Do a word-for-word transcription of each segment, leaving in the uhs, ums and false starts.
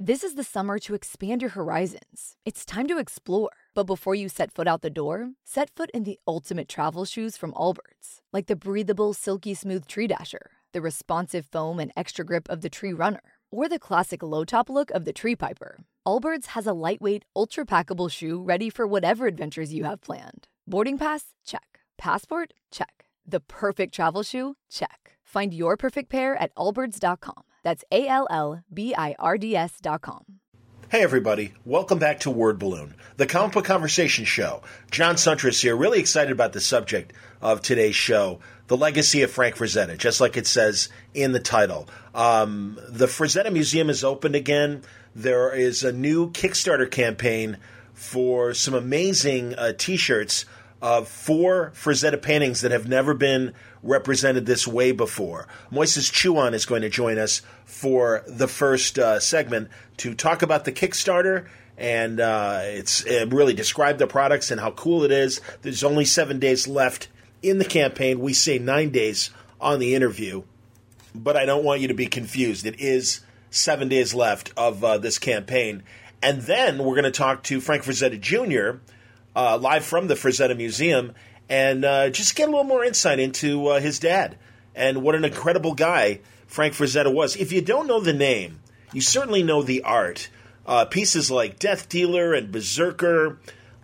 This is the summer to expand your horizons. It's time to explore. But before you set foot out the door, set foot in the ultimate travel shoes from Allbirds. Like the breathable, silky smooth Tree Dasher, the responsive foam and extra grip of the Tree Runner, or the classic low-top look of the Tree Piper. Allbirds has a lightweight, ultra-packable shoe ready for whatever adventures you have planned. Boarding pass? Check. Passport? Check. The perfect travel shoe? Check. Find your perfect pair at allbirds dot com. That's A L L B I R D S dot com. Hey everybody, welcome back to Word Balloon, the comic book conversation show. John Suntress here, really excited about the subject of today's show, the legacy of Frank Frazetta, just like it says in the title. Um, the Frazetta Museum is opened again. There is a new Kickstarter campaign for some amazing uh, t-shirts of four Frazetta paintings that have never been represented this way before. Moises Chuan is going to join us for the first uh, segment to talk about the Kickstarter and uh, it's uh, really describe the products and how cool it is. There's only seven days left in the campaign. We say nine days on the interview, but I don't want you to be confused. It is seven days left of uh, this campaign. And then we're going to talk to Frank Frazetta Junior, Uh, live from the Frazetta Museum, and uh, just get a little more insight into uh, his dad and what an incredible guy Frank Frazetta was. If you don't know the name, you certainly know the art. Uh, pieces like Death Dealer and Berserker.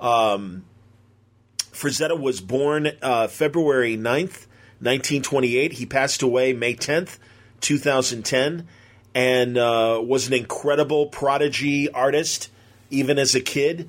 Um, Frazetta was born uh, February ninth, nineteen twenty-eight. He passed away May tenth, two thousand ten, and uh, was an incredible prodigy artist, even as a kid.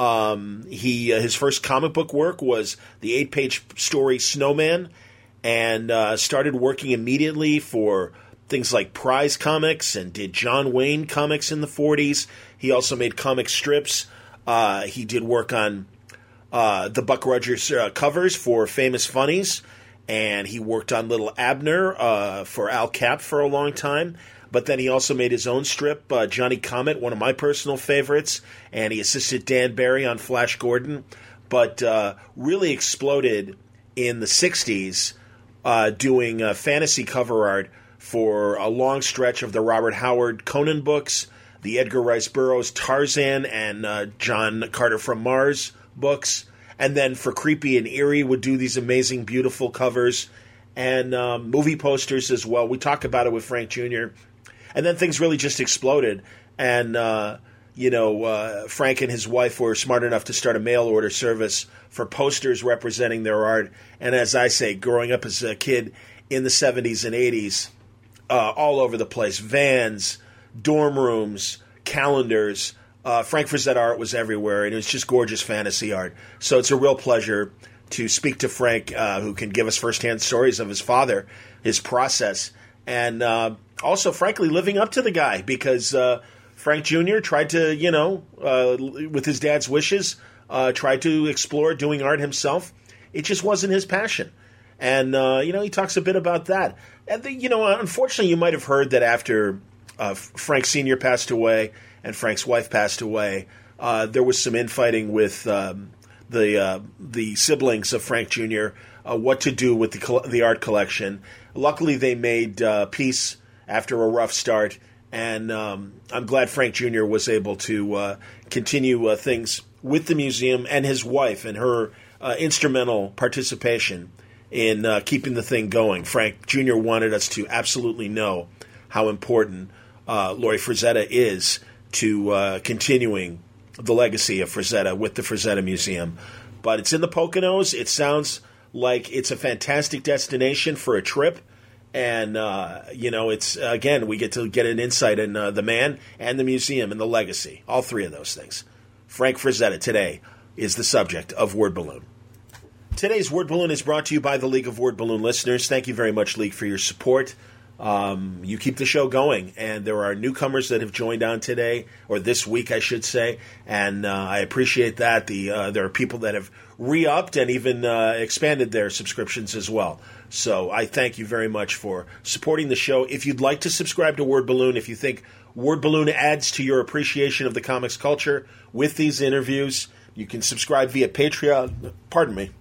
Um, he uh, his first comic book work was the eight-page story Snowman, and uh, started working immediately for things like Prize Comics and did John Wayne comics in the forties. He also made comic strips. Uh, he did work on uh, the Buck Rogers uh, covers for Famous Funnies, and he worked on Little Abner uh, for Al Cap for a long time. But then he also made his own strip, uh, Johnny Comet, one of my personal favorites, and he assisted Dan Barry on Flash Gordon, but uh, really exploded in the sixties uh, doing uh, fantasy cover art for a long stretch of the Robert Howard Conan books, the Edgar Rice Burroughs Tarzan and uh, John Carter from Mars books, and then for Creepy and Eerie would do these amazing, beautiful covers, and um, movie posters as well. We talk about it with Frank Junior And then things really just exploded. And, uh, you know, uh, Frank and his wife were smart enough to start a mail order service for posters representing their art. And as I say, growing up as a kid in the seventies and eighties, uh, all over the place, vans, dorm rooms, calendars, uh, Frank Frazetta art was everywhere. And it was just gorgeous fantasy art. So it's a real pleasure to speak to Frank, uh, who can give us firsthand stories of his father, his process, and uh, also, frankly, living up to the guy, because uh, Frank Junior tried to, you know, uh, with his dad's wishes, uh, tried to explore doing art himself. It just wasn't his passion. And, uh, you know, he talks a bit about that. And, the, you know, unfortunately, you might have heard that after uh, Frank Senior passed away and Frank's wife passed away, uh, there was some infighting with um, the uh, the siblings of Frank Junior, uh, what to do with the, the art collection. Luckily, they made uh, peace after a rough start, and um, I'm glad Frank Junior was able to uh, continue uh, things with the museum and his wife and her uh, instrumental participation in uh, keeping the thing going. Frank Junior wanted us to absolutely know how important uh, Laurie Frazetta is to uh, continuing the legacy of Frazetta with the Frazetta Museum. But it's in the Poconos. It sounds like it's a fantastic destination for a trip. And, uh, you know, it's, again, we get to get an insight in uh, the man and the museum and the legacy. All three of those things. Frank Frazetta today is the subject of Word Balloon. Today's Word Balloon is brought to you by the League of Word Balloon listeners. Thank you very much, League, for your support. Um, you keep the show going, and there are newcomers that have joined on today, or this week, I should say, and uh, I appreciate that. The uh, there are people that have re-upped and even uh, expanded their subscriptions as well. So I thank you very much for supporting the show. If you'd like to subscribe to Word Balloon, if you think Word Balloon adds to your appreciation of the comics culture with these interviews, you can subscribe via Patreon. Pardon me.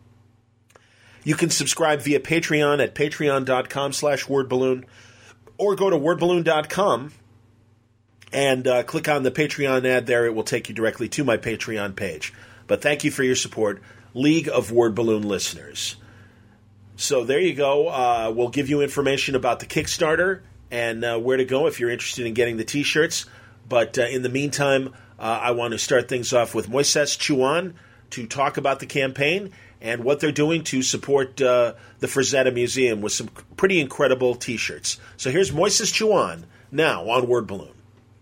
You can subscribe via Patreon at patreon.com slash wordballoon, or go to wordballoon dot com and uh, click on the Patreon ad there. It will take you directly to my Patreon page. But thank you for your support, League of Word Balloon listeners. So there you go. Uh, we'll give you information about the Kickstarter and uh, where to go if you're interested in getting the T-shirts. But uh, in the meantime, uh, I want to start things off with Moises Chuan to talk about the campaign and what they're doing to support uh, the Frazetta Museum with some pretty incredible T-shirts. So here's Moises Chuan now on Word Balloon.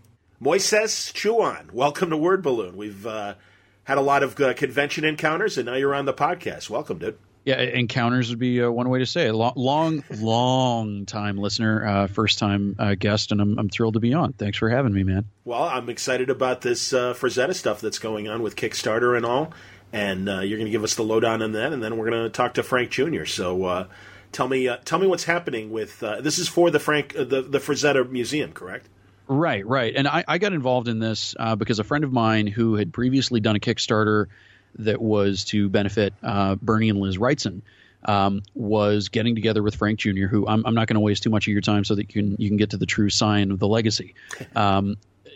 Moises Chuan, welcome to Word Balloon. We've uh, had a lot of uh, convention encounters, and now you're on the podcast. Welcome, dude. Yeah, encounters would be uh, one way to say it. Long, long, long time listener, uh, first time uh, guest, and I'm, I'm thrilled to be on. Thanks for having me, man. Well, I'm excited about this uh, Frazetta stuff that's going on with Kickstarter and all, and uh, you're going to give us the lowdown on that, and then we're going to talk to Frank Junior So uh, tell me, uh, tell me what's happening with uh, this is for the Frank uh, the the Frazetta Museum, correct? Right, right. And I, I got involved in this uh, because a friend of mine who had previously done a Kickstarter that was to benefit uh, Bernie and Liz Wrightson um, was getting together with Frank Junior, who I'm, I'm not going to waste too much of your time so that you can you can get to the true sign of the legacy. Um,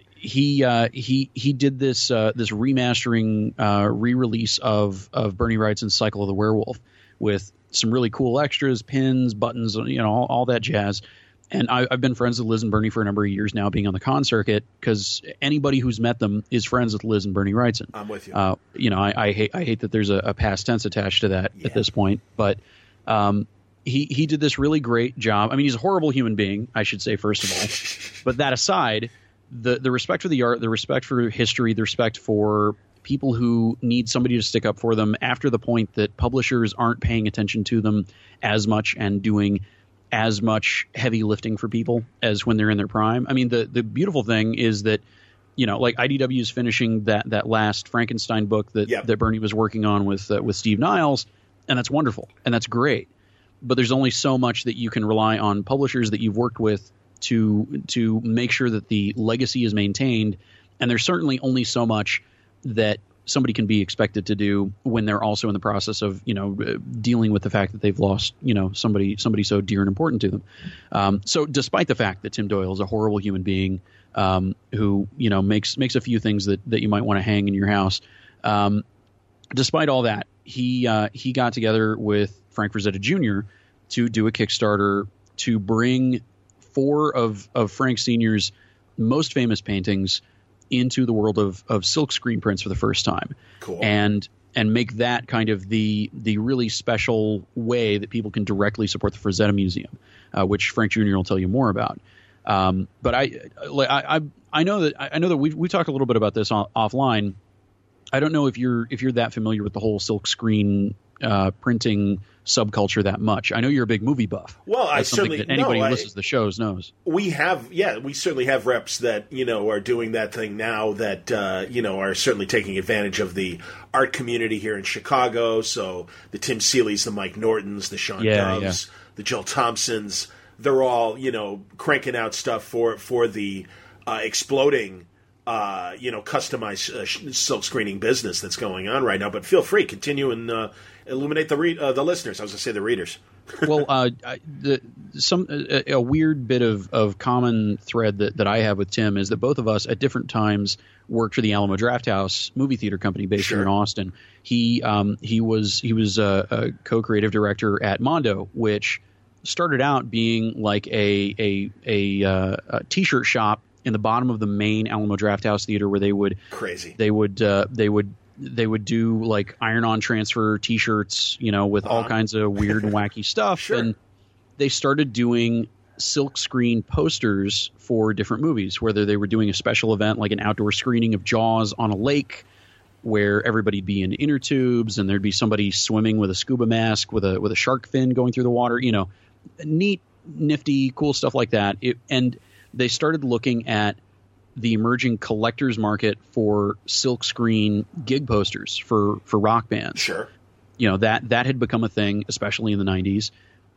he uh, he he did this uh, this remastering uh, re-release of of Bernie Wrightson's Cycle of the Werewolf with some really cool extras, pins, buttons, you know, all, all that jazz. And I, I've been friends with Liz and Bernie for a number of years now, being on the con circuit, because anybody who's met them is friends with Liz and Bernie Wrightson. I'm with you. Uh, you know, I, I hate I hate that there's a, a past tense attached to that yeah. at this point. But um, he he did this really great job. I mean, he's a horrible human being, I should say, first of all. But that aside, the the respect for the art, the respect for history, the respect for people who need somebody to stick up for them after the point that publishers aren't paying attention to them as much and doing as much heavy lifting for people as when they're in their prime. I mean, the the beautiful thing is that, you know, like I D W is finishing that that last Frankenstein book that yep. that Bernie was working on with uh, with Steve Niles, and that's wonderful and that's great. But there's only so much that you can rely on publishers that you've worked with to to make sure that the legacy is maintained, and there's certainly only so much that somebody can be expected to do when they're also in the process of, you know, dealing with the fact that they've lost, you know, somebody somebody so dear and important to them. Um, so despite the fact that Tim Doyle is a horrible human being um, who, you know, makes makes a few things that, that you might want to hang in your house, um, despite all that, he uh, he got together with Frank Frazetta Junior to do a Kickstarter to bring four of, of Frank Senior's most famous paintings into the world of, of silk screen prints for the first time. Cool. And and make that kind of the the really special way that people can directly support the Frazetta Museum, uh, which Frank Junior will tell you more about. Um, but I, I I I know that I know that we we talked a little bit about this on, offline. I don't know if you're if you're that familiar with the whole silk screen uh, printing subculture that much. I know you're a big movie buff. Well, I That's certainly that anybody no, who listens I, to the shows knows. We have, yeah, we certainly have reps that, you know, are doing that thing now that, uh, you know, are certainly taking advantage of the art community here in Chicago. So the Tim Seelys, the Mike Nortons, the Sean yeah, Doves, yeah. the Jill Thompsons, they're all, you know, cranking out stuff for, for the uh, exploding Uh, you know, customized uh, silk screening business that's going on right now. But feel free, continue and uh, illuminate the re- uh, the listeners. I was going to say the readers. well, uh, the, some a, a weird bit of, of common thread that, that I have with Tim is that both of us at different times worked for the Alamo Drafthouse movie theater company based sure. here in Austin. He um, he was he was a, a co-creative director at Mondo, which started out being like a a a, uh, a t-shirt shop in the bottom of the main Alamo Drafthouse theater, where they would crazy they would uh, they would they would do like iron-on transfer T-shirts, you know, with uh-huh. all kinds of weird and wacky stuff. Sure. And they started doing silk screen posters for different movies, whether they were doing a special event like an outdoor screening of Jaws on a lake, where everybody'd be in inner tubes and there'd be somebody swimming with a scuba mask with a with a shark fin going through the water. You know, neat, nifty, cool stuff like that. It, and they started looking at the emerging collector's market for silk screen gig posters for, for rock bands. Sure. You know, that that had become a thing, especially in the nineties.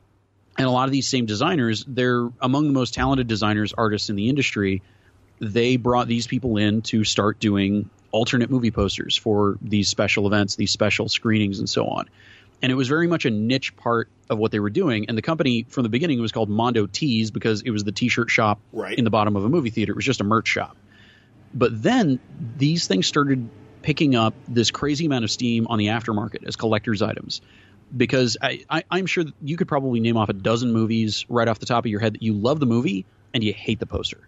And a lot of these same designers, they're among the most talented designers, artists in the industry. They brought these people in to start doing alternate movie posters for these special events, these special screenings, and so on. And it was very much a niche part of what they were doing. And the company from the beginning was called Mondo Tees because it was the T-shirt shop right. in the bottom of a movie theater. It was just a merch shop. But then these things started picking up this crazy amount of steam on the aftermarket as collector's items. Because I, I, I'm sure that you could probably name off a dozen movies right off the top of your head that you love the movie and you hate the poster.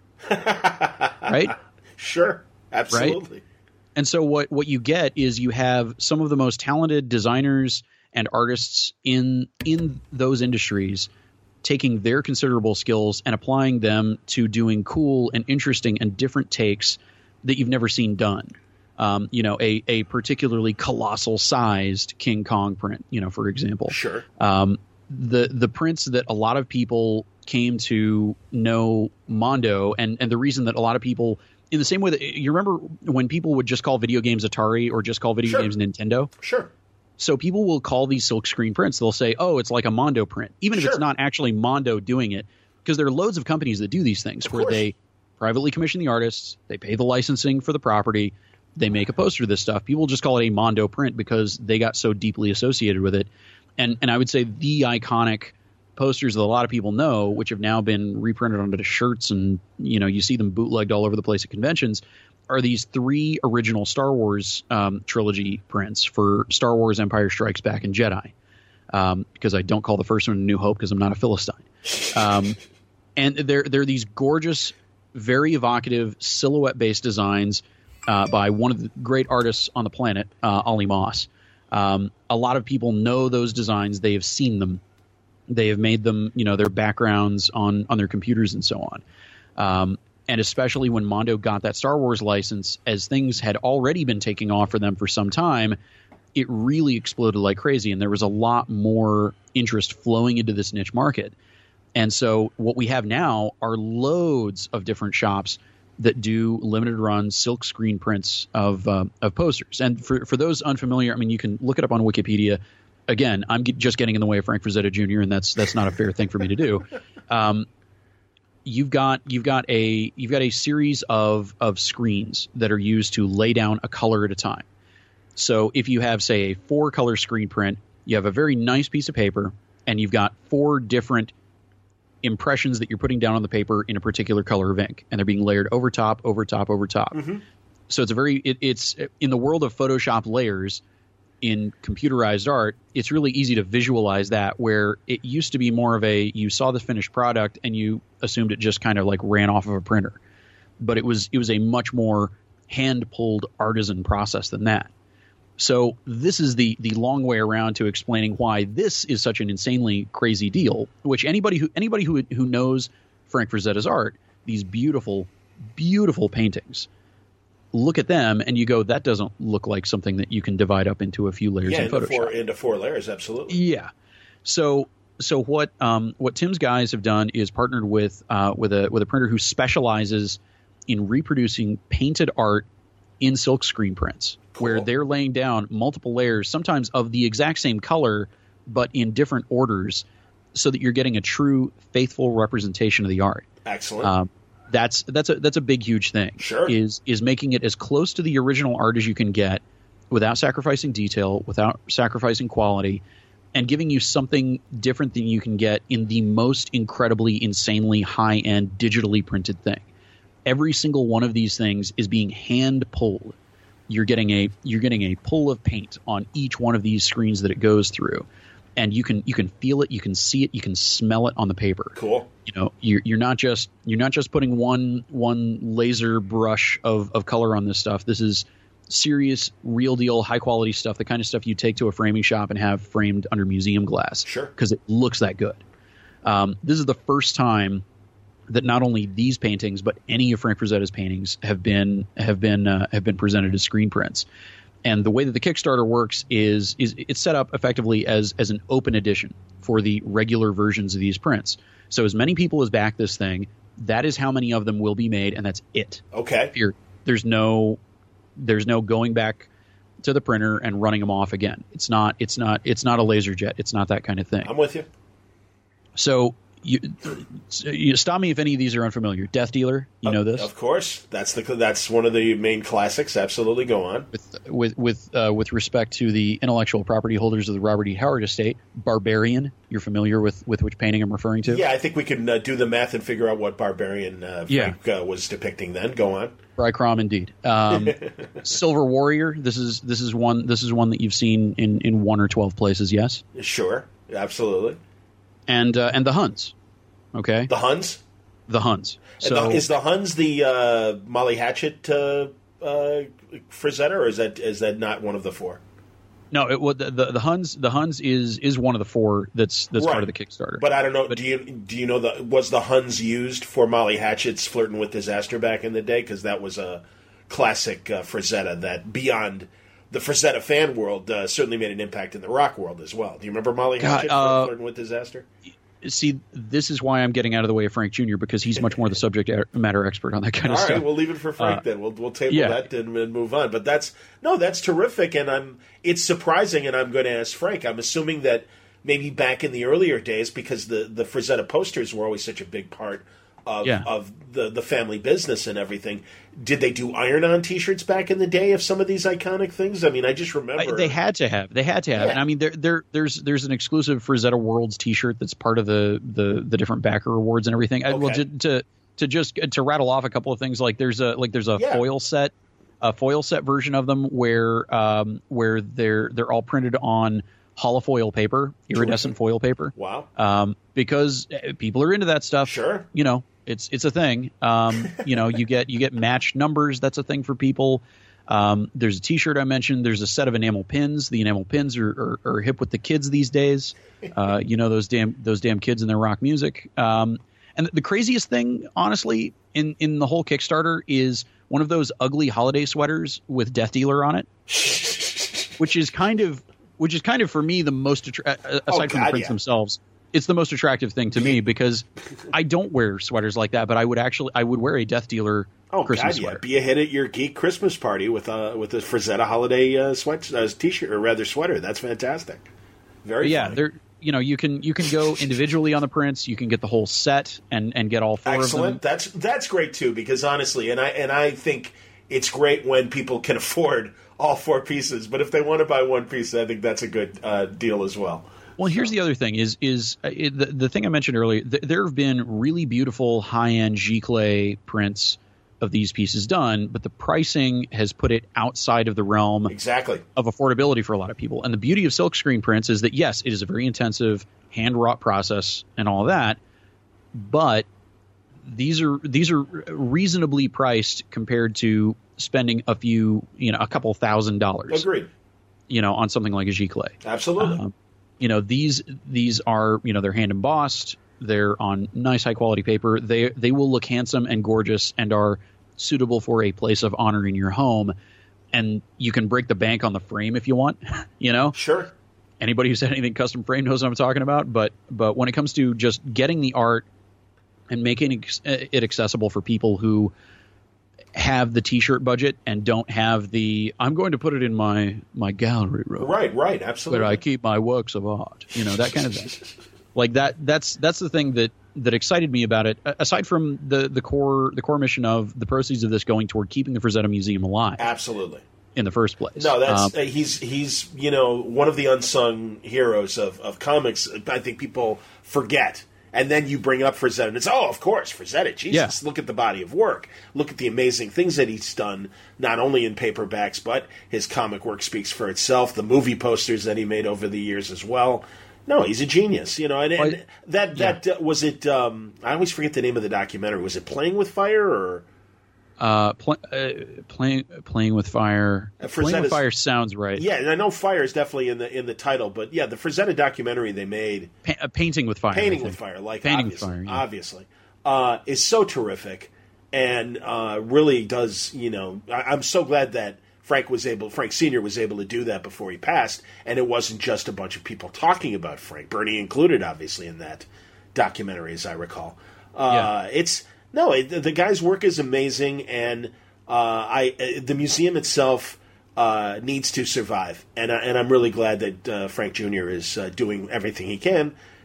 Right? Sure. Absolutely. Right? And so what, what you get is you have some of the most talented designers and artists in in those industries taking their considerable skills and applying them to doing cool and interesting and different takes that you've never seen done. Um, you know, a, a particularly colossal sized King Kong print, you know, for example. Sure. Um, the the prints that a lot of people came to know Mondo, and, and the reason that a lot of people, in the same way that you remember when people would just call video games Atari or just call video Sure. games Nintendo? Sure. So people will call these silkscreen prints. They'll say, oh, it's like a Mondo print, even if Sure. it's not actually Mondo doing it, because there are loads of companies that do these things Of where course. they privately commission the artists, they pay the licensing for the property, they make a poster of this stuff. People just call it a Mondo print because they got so deeply associated with it. And and I would say the iconic posters that a lot of people know, which have now been reprinted onto the shirts and, you know, you see them bootlegged all over the place at conventions, are these three original Star Wars um, trilogy prints for Star Wars Empire Strikes Back and Jedi. Um, because I don't call the first one A New Hope because I'm not a Philistine. Um, and they're, they're these gorgeous, very evocative silhouette-based designs uh, by one of the great artists on the planet, uh, Ollie Moss. Um, a lot of people know those designs. They have seen them. They have made them, you know, their backgrounds on, on their computers and so on. Um, and especially when Mondo got that Star Wars license, as things had already been taking off for them for some time, it really exploded like crazy. And there was a lot more interest flowing into this niche market. And so what we have now are loads of different shops that do limited run silk screen prints of uh, of posters. And for, for those unfamiliar, I mean, you can look it up on Wikipedia. Again, I'm get, just getting in the way of Frank Frazetta Junior, and that's that's not a fair thing for me to do. Um, you've got you've got a you've got a series of of screens that are used to lay down a color at a time. So if you have, say, a four color screen print, you have a very nice piece of paper, and you've got four different impressions that you're putting down on the paper in a particular color of ink, and they're being layered over top, over top, over top. Mm-hmm. So it's a very it, it's in the world of Photoshop layers in computerized art, it's really easy to visualize that, where it used to be more of a you saw the finished product and you assumed it just kind of like ran off of a printer. But it was it was a much more hand pulled artisan process than that. So this is the the long way around to explaining why this is such an insanely crazy deal, which anybody who anybody who who knows Frank Frazetta's art, these beautiful, beautiful paintings, look at them and you go, that doesn't look like something that you can divide up into a few layers yeah, in into Photoshop. Four, into four layers, absolutely. Yeah. So so what um, what Tim's guys have done is partnered with uh, with a with a printer who specializes in reproducing painted art in silk screen prints, Cool. where they're laying down multiple layers, sometimes of the exact same color, but in different orders, so that you're getting a true, faithful representation of the art. Excellent. Um, that's that's a that's a big, huge thing. Sure. Is is making it as close to the original art as you can get, without sacrificing detail, without sacrificing quality, and giving you something different than you can get in the most incredibly, insanely high-end digitally printed thing. Every single one of these things is being hand pulled. You're getting a you're getting a pull of paint on each one of these screens that it goes through, and you can you can feel it, you can see it, you can smell it on the paper. Cool. You know, you're you're not just you're not just putting one one laser brush of of color on this stuff. This is serious, real deal, high quality stuff. The kind of stuff you take to a framing shop and have framed under museum glass. Sure. Because it looks that good. Um, this is the first time that not only these paintings, but any of Frank Frazetta's paintings have been have been uh, have been presented as screen prints. And the way that the Kickstarter works is is it's set up effectively as as an open edition for the regular versions of these prints. So as many people as back this thing, that is how many of them will be made, and that's it. Okay. Here, there's no there's no going back to the printer and running them off again. It's not it's not it's not a laser jet. It's not that kind of thing. I'm with you. So you, you stop me if any of these are unfamiliar. Death Dealer, you know this? Of course, that's the that's one of the main classics. Absolutely, go on. With with with uh, with respect to the intellectual property holders of the Robert E. Howard estate, Barbarian. You're familiar with, with which painting I'm referring to? Yeah, I think we can uh, do the math and figure out what Barbarian uh, Frank yeah. uh, was depicting. Then, go on. Brycrom, indeed. Um, Silver Warrior. This is this is one this is one that you've seen in, in one or twelve places. Yes. Sure. Absolutely. And uh, and the Huns. Okay. The Huns. The Huns. So the, is the Huns the uh, Molly Hatchet uh, uh, Frazetta, or is that is that not one of the four? No, it, well, the, the the Huns the Huns is is one of the four that's that's right. part of the Kickstarter. But I don't know. But, do you do you know the was the Huns used for Molly Hatchet's Flirting with Disaster back in the day? Because that was a classic uh, Frazetta that beyond the Frazetta fan world uh, certainly made an impact in the rock world as well. Do you remember Molly Hatchet God, uh, Flirting with Disaster? See, this is why I'm getting out of the way of Frank Junior because he's much more the subject matter expert on that kind of All stuff. All right, we'll leave it for Frank uh, then. We'll we'll table yeah. that and, and move on. But that's no, that's terrific, and I'm it's surprising. And I'm going to ask Frank. I'm assuming that maybe back in the earlier days, because the the Frazetta posters were always such a big part of yeah. of the the family business and everything. Did they do iron-on T-shirts back in the day of some of these iconic things? I mean, I just remember I, they had to have. They had to have. Yeah. And I mean, there, there, there's there's an exclusive Frazetta Worlds T-shirt that's part of the the, the different backer awards and everything. Okay. I, well, to, to to just to rattle off a couple of things, like there's a like there's a yeah. foil set, a foil set version of them where um where they're they're all printed on holofoil paper, iridescent foil paper. Wow. Um, because people are into that stuff. Sure. You know. It's it's a thing. Um, you know, you get you get matched numbers. That's a thing for people. Um, there's a T-shirt I mentioned. There's a set of enamel pins. The enamel pins are, are, are hip with the kids these days. Uh, you know those damn those damn kids and their rock music. Um, and the craziest thing, honestly, in in the whole Kickstarter is one of those ugly holiday sweaters with Death Dealer on it, which is kind of which is kind of for me the most attra- aside oh, from God, the prints yeah. themselves. It's the most attractive thing to me because I don't wear sweaters like that, but I would actually I would wear a Death Dealer oh, Christmas God, yeah. sweater. Be a hit at your geek Christmas party with a with a Frazetta holiday uh, sweat uh, T-shirt or rather sweater. That's fantastic. Very yeah. funny. They're you know you can you can go individually on the prints. You can get the whole set and, and get all four Excellent. of them. That's that's great too because honestly, and I and I think it's great when people can afford all four pieces. But if they want to buy one piece, I think that's a good uh, deal as well. Well, here's the other thing: is is uh, it, the the thing I mentioned earlier? Th- there have been really beautiful high-end giclée prints of these pieces done, but the pricing has put it outside of the realm exactly of affordability for a lot of people. And the beauty of silkscreen prints is that yes, it is a very intensive hand-wrought process and all that, but these are these are reasonably priced compared to spending a few, you know, a couple thousand dollars. Agreed. You know, on something like a giclée. Absolutely. Um, You know, these these are, you know, they're hand embossed. They're on nice high quality paper. They they will look handsome and gorgeous and are suitable for a place of honor in your home. And you can break the bank on the frame if you want, you know. Sure. Anybody who's had anything custom framed knows what I'm talking about. But but when it comes to just getting the art and making it accessible for people who have the T-shirt budget and don't have the I'm going to put it in my my gallery room. Right, right, absolutely. Where I keep my works of art. You know, that kind of thing. Like that that's that's the thing that that excited me about it, aside from the the core the core mission of the proceeds of this going toward keeping the Frazetta Museum alive. Absolutely. In the first place. No, that's um, uh, he's he's you know one of the unsung heroes of, of comics. I think people forget. And then you bring up Frazetta, and it's, oh, of course, Frazetta, Jesus, yeah. Look at the body of work. Look at the amazing things that he's done, not only in paperbacks, but his comic work speaks for itself, the movie posters that he made over the years as well. No, he's a genius, you know, and, and well, that, that yeah. uh, was it, um, I always forget the name of the documentary. Was it Playing with Fire, or... Uh, pl- uh, playing playing with fire. Uh, playing with fire sounds right. Yeah, and I know fire is definitely in the in the title, but yeah, the Frazetta documentary they made, pa- uh, painting with fire, painting with fire, like painting obviously, with fire, yeah. obviously, uh, is so terrific, and uh, really does. You know, I, I'm so glad that Frank was able, Frank Senior was able to do that before he passed, and it wasn't just a bunch of people talking about Frank, Bernie included, obviously, in that documentary, as I recall. Uh, yeah. It's. No, it, the guy's work is amazing, and uh, I uh, the museum itself uh, needs to survive, and I, and I'm really glad that uh, Frank Junior is uh, doing everything he can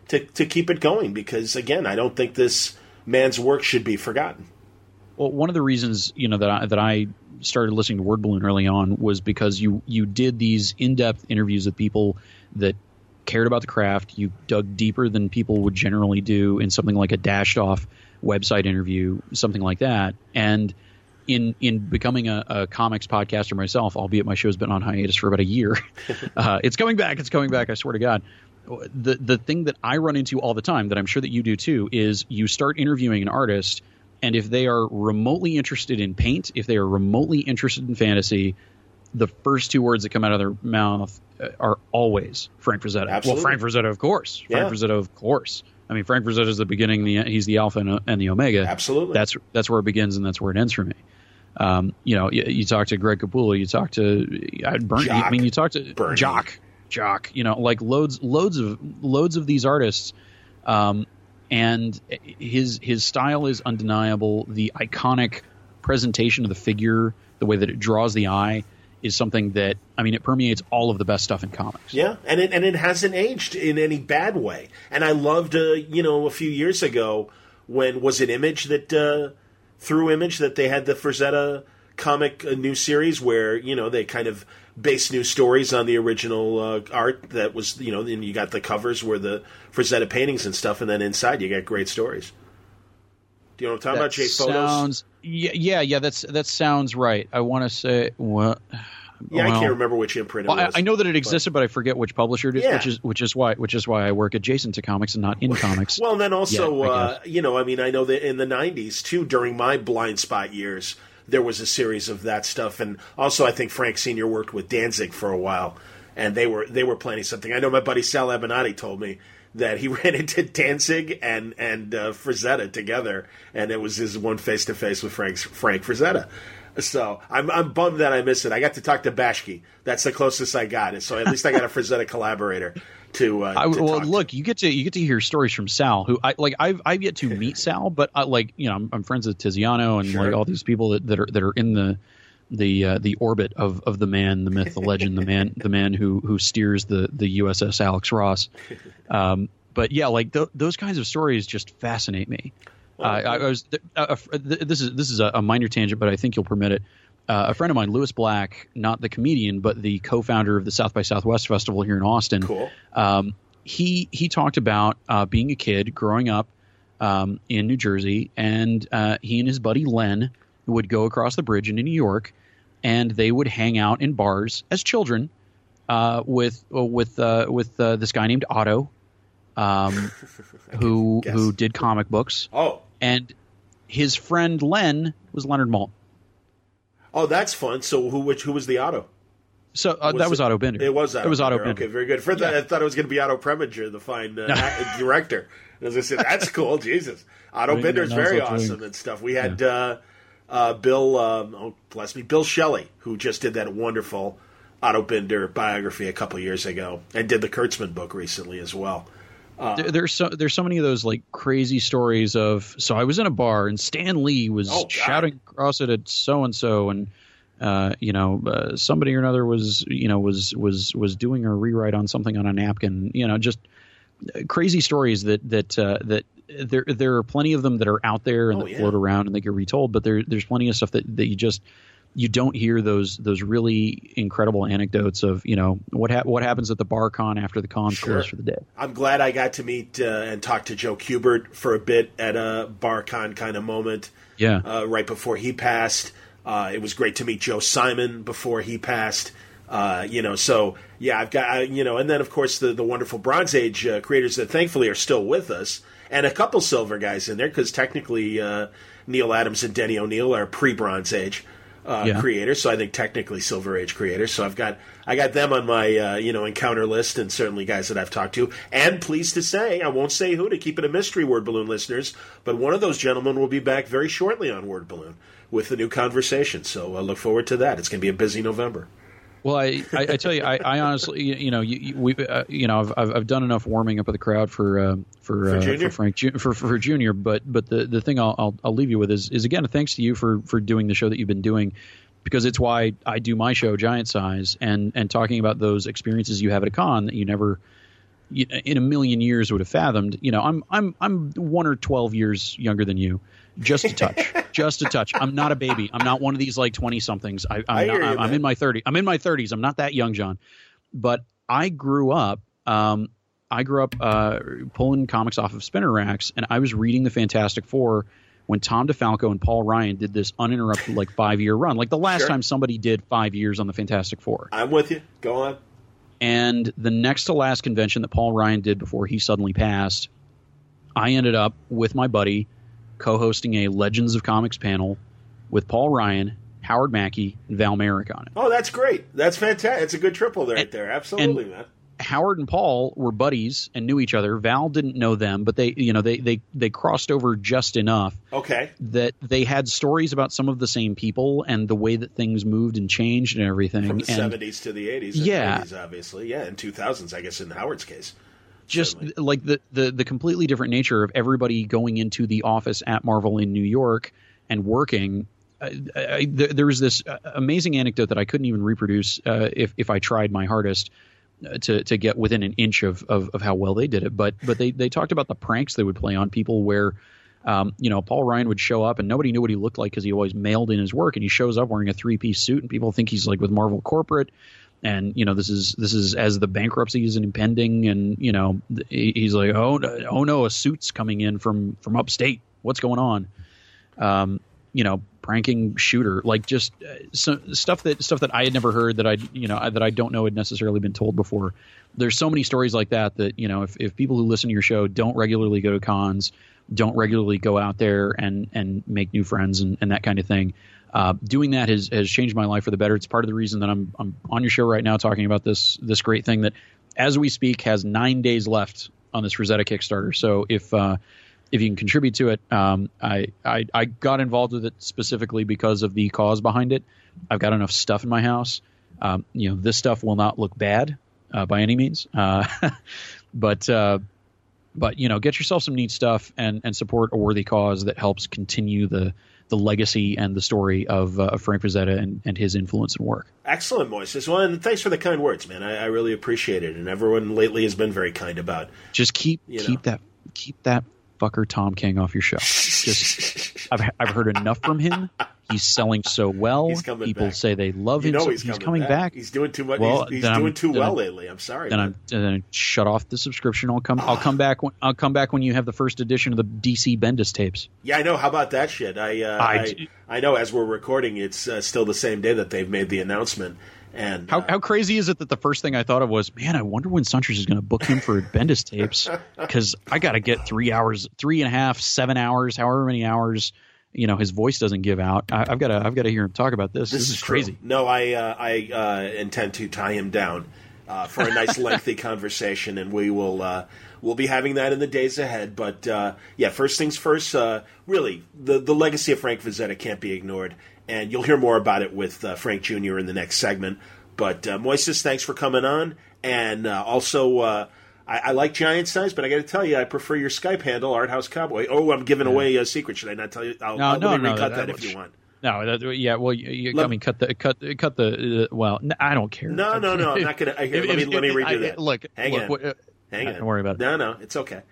to, to keep it going because, again, I don't think this man's work should be forgotten. Well, one of the reasons, you know, that I, that I started listening to Word Balloon early on was because you you did these in-depth interviews with people that cared about the craft. You dug deeper than people would generally do in something like a dashed off website interview, something like that. And in in becoming a, a comics podcaster myself, albeit my show's been on hiatus for about a year, uh, it's coming back. It's coming back. I swear to God. The the thing that I run into all the time, that I'm sure that you do too, is you start interviewing an artist, and if they are remotely interested in paint, if they are remotely interested in fantasy, the first two words that come out of their mouth are always Frank Frazetta. Absolutely. Well, Frank Frazetta, of course. Frank Yeah. Frazetta, of course. I mean, Frank Frazetta is the beginning. The, he's the alpha and, and the omega. Absolutely. That's that's where it begins and that's where it ends for me. Um, you know, you, you talk to Greg Capullo, you talk to I, Burn, Jock. I mean, you talk to Bernie. Jock, Jock. You know, like loads, loads of loads of these artists. Um, and his his style is undeniable. The iconic presentation of the figure, the way that it draws the eye, is something that, I mean, it permeates all of the best stuff in comics. Yeah, and it and it hasn't aged in any bad way. And I loved, uh, you know, a few years ago when was it Image that uh, through Image that they had the Frazetta comic uh, new series where you know they kind of based new stories on the original uh, art that was, you know, and you got the covers were the Frazetta paintings and stuff, and then inside you got great stories. Do you know what I'm talking That about? Jay Photos. sounds, yeah, yeah, yeah. That's that sounds right. I want to say what. Yeah, well, I can't remember which imprint it Well, I, was. I know that it existed, but, but I forget which publisher it is, Yeah. which is which is why which is why I work adjacent to comics and not in comics. Well, and then also, Yeah, I uh, guess. you know, I mean, I know that in the nineties, too, during my blind spot years, there was a series of that stuff. And also, I think Frank Senior worked with Danzig for a while, and they were they were planning something. I know my buddy Sal Abenati told me that he ran into Danzig and, and uh, Frazetta together, and it was his one face-to-face with Frank, Frank Frazetta. So I'm I'm bummed that I missed it. I got to talk to Bashki. That's the closest I got. So at least I got a Frazetta collaborator to. Uh, I, to well, talk look, to. you get to you get to hear stories from Sal, who I like. I've I've yet to meet Sal, but I, like you know, I'm, I'm friends with Tiziano and Sure. like all these people that, that are that are in the the uh, the orbit of, of the man, the myth, the legend, the man, the man who who steers the the U S S Alex Ross. Um, but yeah, like th- those kinds of stories just fascinate me. Uh, I, I was th- uh, th- this is this is a, a minor tangent, but I think you'll permit it. Uh, a friend of mine, Lewis Black, not the comedian, but the co-founder of the South by Southwest Festival here in Austin. Cool. Um, he he talked about uh, being a kid growing up um, in New Jersey, and uh, he and his buddy Len would go across the bridge into New York, and they would hang out in bars as children uh, with with uh, with uh, this guy named Otto, um, who guess. who did comic books, Oh. and his friend Len was Leonard Maltin. Oh, that's fun. So who which who was the Otto? So uh, Was that was it- Otto Binder. It was Otto. It was Otto Binder. Binder. Okay, very good. For that, Yeah. I thought it was going to be Otto Preminger, the fine uh, act- director. And as I said, that's cool. Jesus, Otto Yeah, Binder's no, very it's actually- awesome and stuff. We had uh, uh, Bill, um, oh bless me, Bill Shelley, who just did that wonderful Otto Binder biography a couple years ago, and did the Kurtzman book recently as well. There- there's so there's so many of those like crazy stories of so I was in a bar and Stan Lee was Oh, God. shouting across it at so and so and uh, you know uh, somebody or another was you know was was was doing a rewrite on something on a napkin, you know, just crazy stories that that uh, that there there are plenty of them that are out there and Oh, that yeah. float around and they get retold, but there there's plenty of stuff that, that you just you don't hear those those really incredible anecdotes of you know what ha- what happens at the bar con after the con's Sure. closed for the day. I'm glad I got to meet uh, and talk to Joe Kubert for a bit at a BarCon kind of moment. Yeah. Uh, right before he passed, uh, it was great to meet Joe Simon before he passed. Uh, you know, so yeah, I've got I, you know, and then of course the the wonderful Bronze Age uh, creators that thankfully are still with us, and a couple Silver guys in there because technically uh, Neil Adams and Denny O'Neil are pre-Bronze Age. Uh, Yeah. creators, so I think technically Silver Age creators. So I've got I got them on my uh, you know encounter list, and certainly guys that I've talked to. And pleased to say, I won't say who to keep it a mystery, Word Balloon listeners, but one of those gentlemen will be back very shortly on Word Balloon with the new conversation. So I look forward to that. It's going to be a busy November. Well, I, I, I tell you, I, I honestly, you, you know, you, you- we, uh, you know, I've, I've I've done enough warming up of the crowd for uh, for For uh, Junior? for Frank Ju- for for Junior, but but the, the thing I'll, I'll I'll leave you with is is again a thanks to you for for doing the show that you've been doing, because it's why I do my show Giant Size and and talking about those experiences you have at a con that you never in a million years would have fathomed. You know, I'm I'm I'm one or twelve years younger than you, just a touch, just a touch. I'm not a baby. I'm not one of these like twenty somethings. I, I'm, I not, hear you, I'm, I'm in my thirties. I'm in my thirties. I'm not that young, John. But I grew up. Um, I grew up uh, pulling comics off of spinner racks, and I was reading the Fantastic Four when Tom DeFalco and Paul Ryan did this uninterrupted like five year run, like the last Sure. time somebody did five years on the Fantastic Four. I'm with you. Go on. And the next to last convention that Paul Ryan did before he suddenly passed, I ended up with my buddy co-hosting a Legends of Comics panel with Paul Ryan, Howard Mackey, and Val Merrick on it. Oh, that's great. That's fantastic. It's a good triple right And- there. Absolutely, and- man. Howard and Paul were buddies and knew each other. Val didn't know them, but they, you know, they they they crossed over just enough Okay. that they had stories about some of the same people and the way that things moved and changed and everything. From the and seventies to the eighties and Yeah. nineties, obviously. Yeah, and two thousands, I guess, in Howard's case. just Certainly. like the, the the completely different nature of everybody going into the office at Marvel in New York and working. Uh, I, th- there was this uh, amazing anecdote that I couldn't even reproduce uh, if if I tried my hardest uh, to to get within an inch of, of of how well they did it. But but they they talked about the pranks they would play on people where. Um, you know, Paul Ryan would show up and nobody knew what he looked like because he always mailed in his work, and he shows up wearing a three-piece suit and people think he's like with Marvel Corporate. And, you know, this is this is as the bankruptcy is impending, and, you know, he- he's like, oh, no- oh no, a suit's coming in from from upstate. What's going on? Um, you know, pranking Shooter, like just uh, so, stuff that stuff that I had never heard, that I you know that I don't know had necessarily been told before. There's so many stories like that that, you know, if if people who listen to your show don't regularly go to cons, don't regularly go out there and and make new friends and, and that kind of thing. Uh, doing that has, has changed my life for the better. It's part of the reason that I'm I'm on your show right now talking about this this great thing that, as we speak, has nine days left on this Rosetta Kickstarter. So if uh, if you can contribute to it, um, I, I I got involved with it specifically because of the cause behind it. I've got enough stuff in my house. Um, you know, this stuff will not look bad uh, by any means, uh, but. Uh, But, you know, get yourself some neat stuff and, and support a worthy cause that helps continue the the legacy and the story of, uh, of Frank Frazetta and, and his influence and work. Excellent, Moises. Well, and thanks for the kind words, man. I, I really appreciate it. And everyone lately has been very kind about. Just keep You keep know. that keep that fucker Tom King off your show. Just I've I've heard enough from him. He's selling so well. He's coming People back. say they love You him. know so he's, he's coming, coming back. back. He's doing too much. Well, he's he's then I'm- doing too then well I'm- lately. I'm sorry. Then man. I'm then I shut off the subscription. I'll come. I'll come back. When, I'll come back when you have the first edition of the D C Bendis tapes. Yeah, I know. How about that shit? I uh, I I, d- I know. As we're recording, it's uh, still the same day that they've made the announcement. And How uh, how crazy is it that the first thing I thought of was, man, I wonder when Suntress is going to book him for Bendis tapes, because I got to get three hours, three and a half, seven hours, however many hours. You know, his voice doesn't give out. I, I've got to I've got to hear him talk about this. This, This, is crazy. True. No, I uh, I uh, intend to tie him down uh, for a nice lengthy conversation, and we will uh, we'll be having that in the days ahead. But uh, yeah, first things first. Uh, really, the the legacy of Frank Frazetta can't be ignored, and you'll hear more about it with uh, Frank Junior in the next segment. But uh, Moises, thanks for coming on, and uh, also. Uh, I, I like Giant Size, but I got to tell you, I prefer your Skype handle, Art House Cowboy. Oh, I'm giving away a secret. Should I not tell you? I'll, No, I'll no, let me no, recut that- that, that if was- you want. No, that, yeah, well, you, you, Let- I mean, cut the cut cut the uh, well. n- I don't care. No, no, no. I'm not going to. Let me let me redo I- that. Look, hang look, on. what, uh, Hang on. Don't worry about it. No, no, it's okay.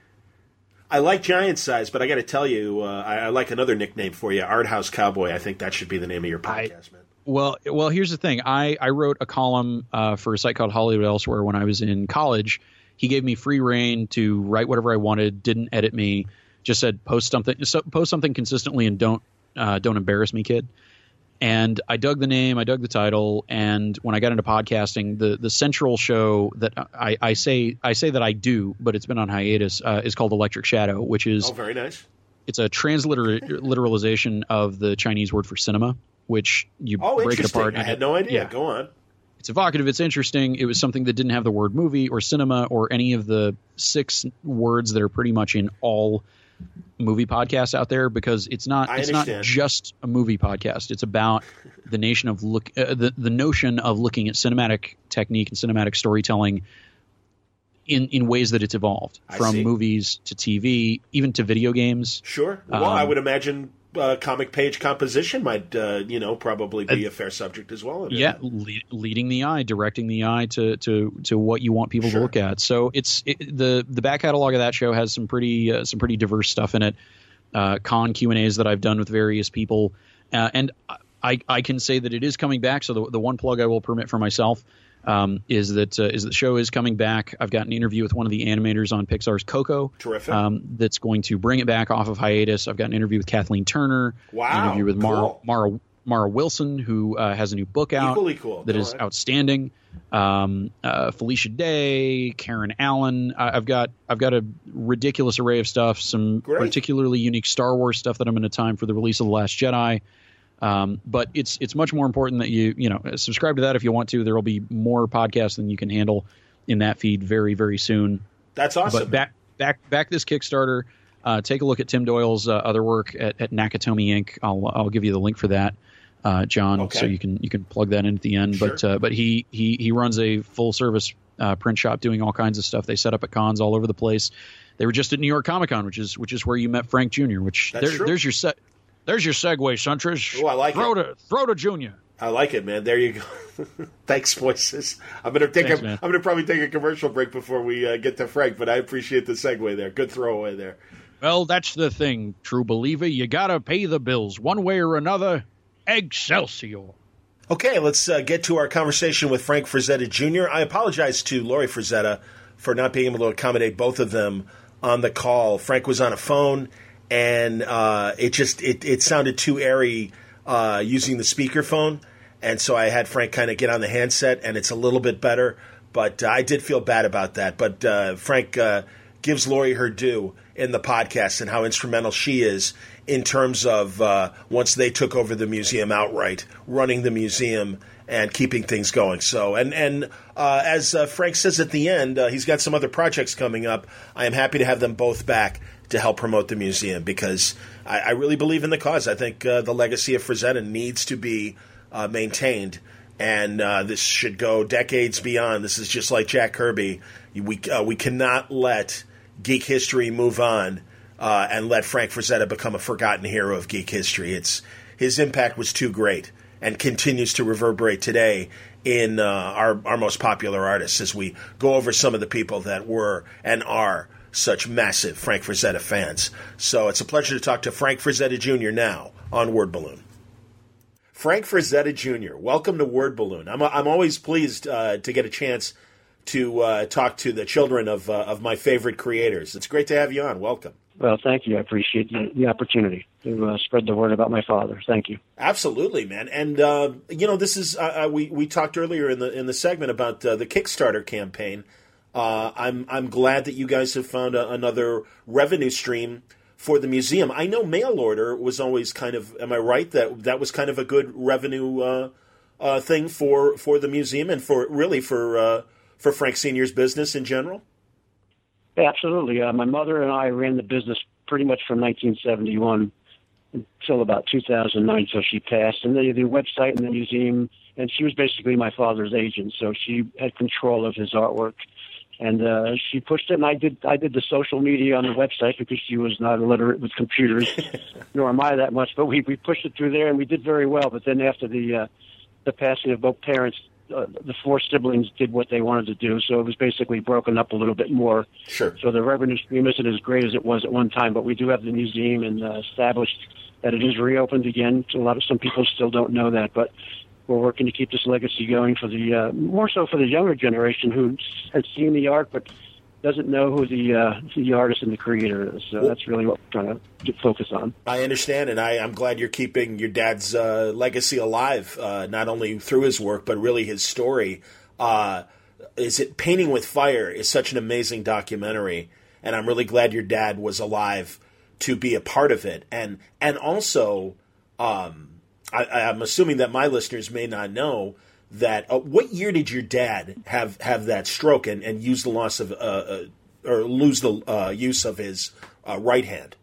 I like Giant Size, but I got to tell you, uh, I, I like another nickname for you, Art House Cowboy. I think that should be the name of your I- podcast, man. Well, well, here's the thing. I, I wrote a column uh, for a site called Hollywood Elsewhere when I was in college. He gave me free reign to write whatever I wanted. Didn't edit me. Just said post something, so, post something consistently, and don't uh, don't embarrass me, kid. And I dug the name, I dug the title, and when I got into podcasting, the the central show that I, I say I say that I do, but it's been on hiatus, uh, is called Electric Shadow, which is Oh, very nice. it's a transliteralization of the Chinese word for cinema, which you Oh, break it interesting. apart. I and had it- no idea. yeah. Go on. It's evocative. It's interesting. It was something that didn't have the word movie or cinema or any of the six words that are pretty much in all movie podcasts out there, because it's not I it's not understand. just a movie podcast. It's about the nation of look uh, the the notion of looking at cinematic technique and cinematic storytelling in in ways that it's evolved I from see. movies to T V, even to video games. Sure. Well, Um, I would imagine uh, comic page composition might, uh, you know, probably be a fair subject as well. Yeah, le- leading the eye, directing the eye to to, to what you want people sure. to look at. So it's it, the the back catalog of that show has some pretty uh, some pretty diverse stuff in it. Uh, con Q and A's that I've done with various people, uh, and I I can say that it is coming back. So the the one plug I will permit for myself. Um, is that uh, is that the show is coming back. I've got an interview with one of the animators on Pixar's Coco. Terrific. Um, that's going to bring it back off of hiatus. I've got an interview with Kathleen Turner. Wow. An interview with Mara, cool. Mara, Mara Wilson, who uh, has a new book out. Equally cool. That Go is ahead. outstanding. Um, uh, Felicia Day, Karen Allen. I, I've got I've got a ridiculous array of stuff. Some Great. particularly unique Star Wars stuff that I'm going to time for the release of The Last Jedi. Um, but it's it's much more important that you you know subscribe to that if you want to. There will be more podcasts than you can handle in that feed very very soon. That's awesome. But back back back this Kickstarter. Uh, take a look at Tim Doyle's uh, other work at, at Nakatomi Incorporated. I'll I'll give you the link for that, uh, John, okay. so you can you can plug that in at the end. Sure. But uh, but he he he runs a full service uh, print shop doing all kinds of stuff. They set up at cons all over the place. They were just at New York Comic Con, which is which is where you met Frank Junior Which That's there, true. there's your set. There's your segue, Suntress. Oh, I like throw it. To, throw to Junior. I like it, man. There you go. Thanks, voices. I'm gonna take Thanks, a, man. I'm gonna probably take a commercial break before we uh, get to Frank, but I appreciate the segue there. Good throwaway there. Well, that's the thing, true believer. You gotta pay the bills one way or another. Excelsior. Okay, let's uh, get to our conversation with Frank Frazetta Junior I apologize to Lori Frazetta for not being able to accommodate both of them on the call. Frank was on a phone, and uh, it just it, it sounded too airy uh, using the speakerphone, and so I had Frank kind of get on the handset, and it's a little bit better, but uh, I did feel bad about that. But uh, Frank uh, gives Lori her due in the podcast and how instrumental she is in terms of uh, once they took over the museum outright, running the museum and keeping things going. So, and and uh, as uh, Frank says at the end, uh, he's got some other projects coming up. I am happy to have them both back to help promote the museum because I, I really believe in the cause. I think uh, the legacy of Frazetta needs to be uh, maintained, and uh, this should go decades beyond. This is just like Jack Kirby. We uh, we cannot let geek history move on uh, and let Frank Frazetta become a forgotten hero of geek history. It's his impact was too great and continues to reverberate today in uh, our our most popular artists as we go over some of the people that were and are such massive Frank Frazetta fans. So it's a pleasure to talk to Frank Frazetta Junior now on Word Balloon. Frank Frazetta Junior, welcome to Word Balloon. I'm I'm always pleased uh, to get a chance to uh, talk to the children of uh, of my favorite creators. It's great to have you on. Welcome. Well, thank you. I appreciate the, the opportunity to uh, spread the word about my father. Thank you. Absolutely, man. And uh, you know, this is uh, we we talked earlier in the in the segment about uh, the Kickstarter campaign. Uh, I'm I'm glad that you guys have found a, another revenue stream for the museum. I know mail order was always kind of. Am I right that that was kind of a good revenue uh, uh, thing for for the museum and for really for uh, for Frank Senior's business in general? Yeah, absolutely. Uh, my mother and I ran the business pretty much from nineteen seventy-one until about two thousand nine, till she passed. And the, the website and the museum, and she was basically my father's agent, so she had control of his artwork. And uh, she pushed it, and I did I did the social media on the website because she was not illiterate with computers, nor am I that much. But we, we pushed it through there, and we did very well. But then after the uh, the passing of both parents, uh, the four siblings did what they wanted to do, so it was basically broken up a little bit more. Sure. So the revenue stream isn't as great as it was at one time, but we do have the museum and uh, established that it is reopened again. So a lot of some people still don't know that, but we're working to keep this legacy going for the uh, more so for the younger generation who has seen the art but doesn't know who the uh, the artist and the creator is. So well, that's really what we're trying to focus on. I understand, and I, I'm glad you're keeping your dad's uh, legacy alive, uh, not only through his work but really his story. Uh, is it Painting with Fire is such an amazing documentary, and I'm really glad your dad was alive to be a part of it, and and also. Um, I, I'm assuming that my listeners may not know that. Uh, what year did your dad have, have that stroke and, and use the loss of uh, uh, or lose the uh, use of his uh, right hand?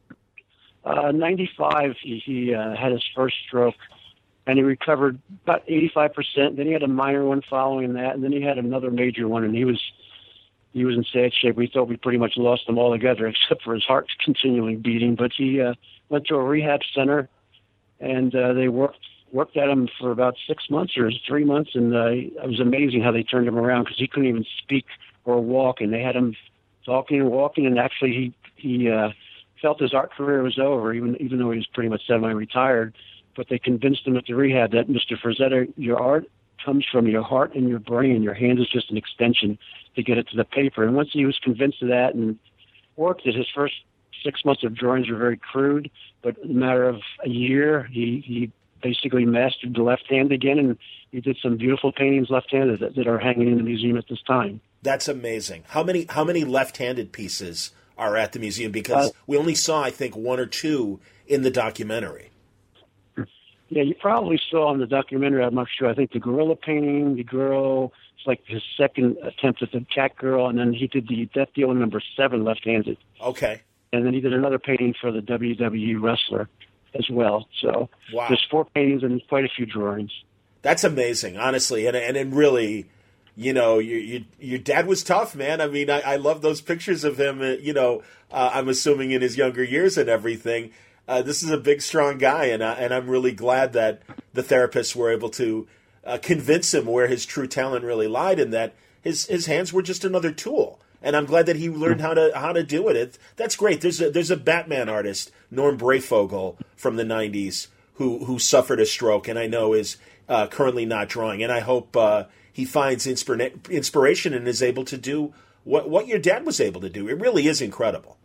Uh, ninety-five, he, he uh, had his first stroke, and he recovered about eighty-five percent. Then he had a minor one following that, and then he had another major one, and he was he was in sad shape. We thought we pretty much lost him altogether, except for his heart continually beating. But he uh, went to a rehab center, and uh, they worked worked at him for about six months or three months, and uh, it was amazing how they turned him around because he couldn't even speak or walk, and they had him talking and walking, and actually he he uh, felt his art career was over, even even though he was pretty much semi-retired. But they convinced him at the rehab that, Mister Frazetta, your art comes from your heart and your brain. Your hand is just an extension to get it to the paper. And once he was convinced of that and worked it, his first six months of drawings were very crude, but in a matter of a year, he, he basically mastered the left hand again, and he did some beautiful paintings left-handed that, that are hanging in the museum at this time. That's amazing. How many how many left-handed pieces are at the museum? Because uh, we only saw, I think, one or two in the documentary. Yeah, you probably saw in the documentary, I'm not sure, I think the gorilla painting, the girl, it's like his second attempt at the cat girl, and then he did the Death Dealer number seven left-handed. Okay. And then he did another painting for the W W E wrestler as well. So wow. There's four paintings and quite a few drawings. That's amazing, honestly. And and, and really, you know, you, you, your dad was tough, man. I mean, I, I love those pictures of him, uh, you know, uh, I'm assuming in his younger years and everything. Uh, this is a big, strong guy, and, uh, and I'm really glad that the therapists were able to uh, convince him where his true talent really lied, and that his his hands were just another tool. And I'm glad that he learned how to how to do it. it that's great. There's a there's a Batman artist, Norm Brayfogle, from the nineties, who who suffered a stroke, and I know is uh, currently not drawing. And I hope uh, he finds inspira- inspiration and is able to do what what your dad was able to do. It really is incredible.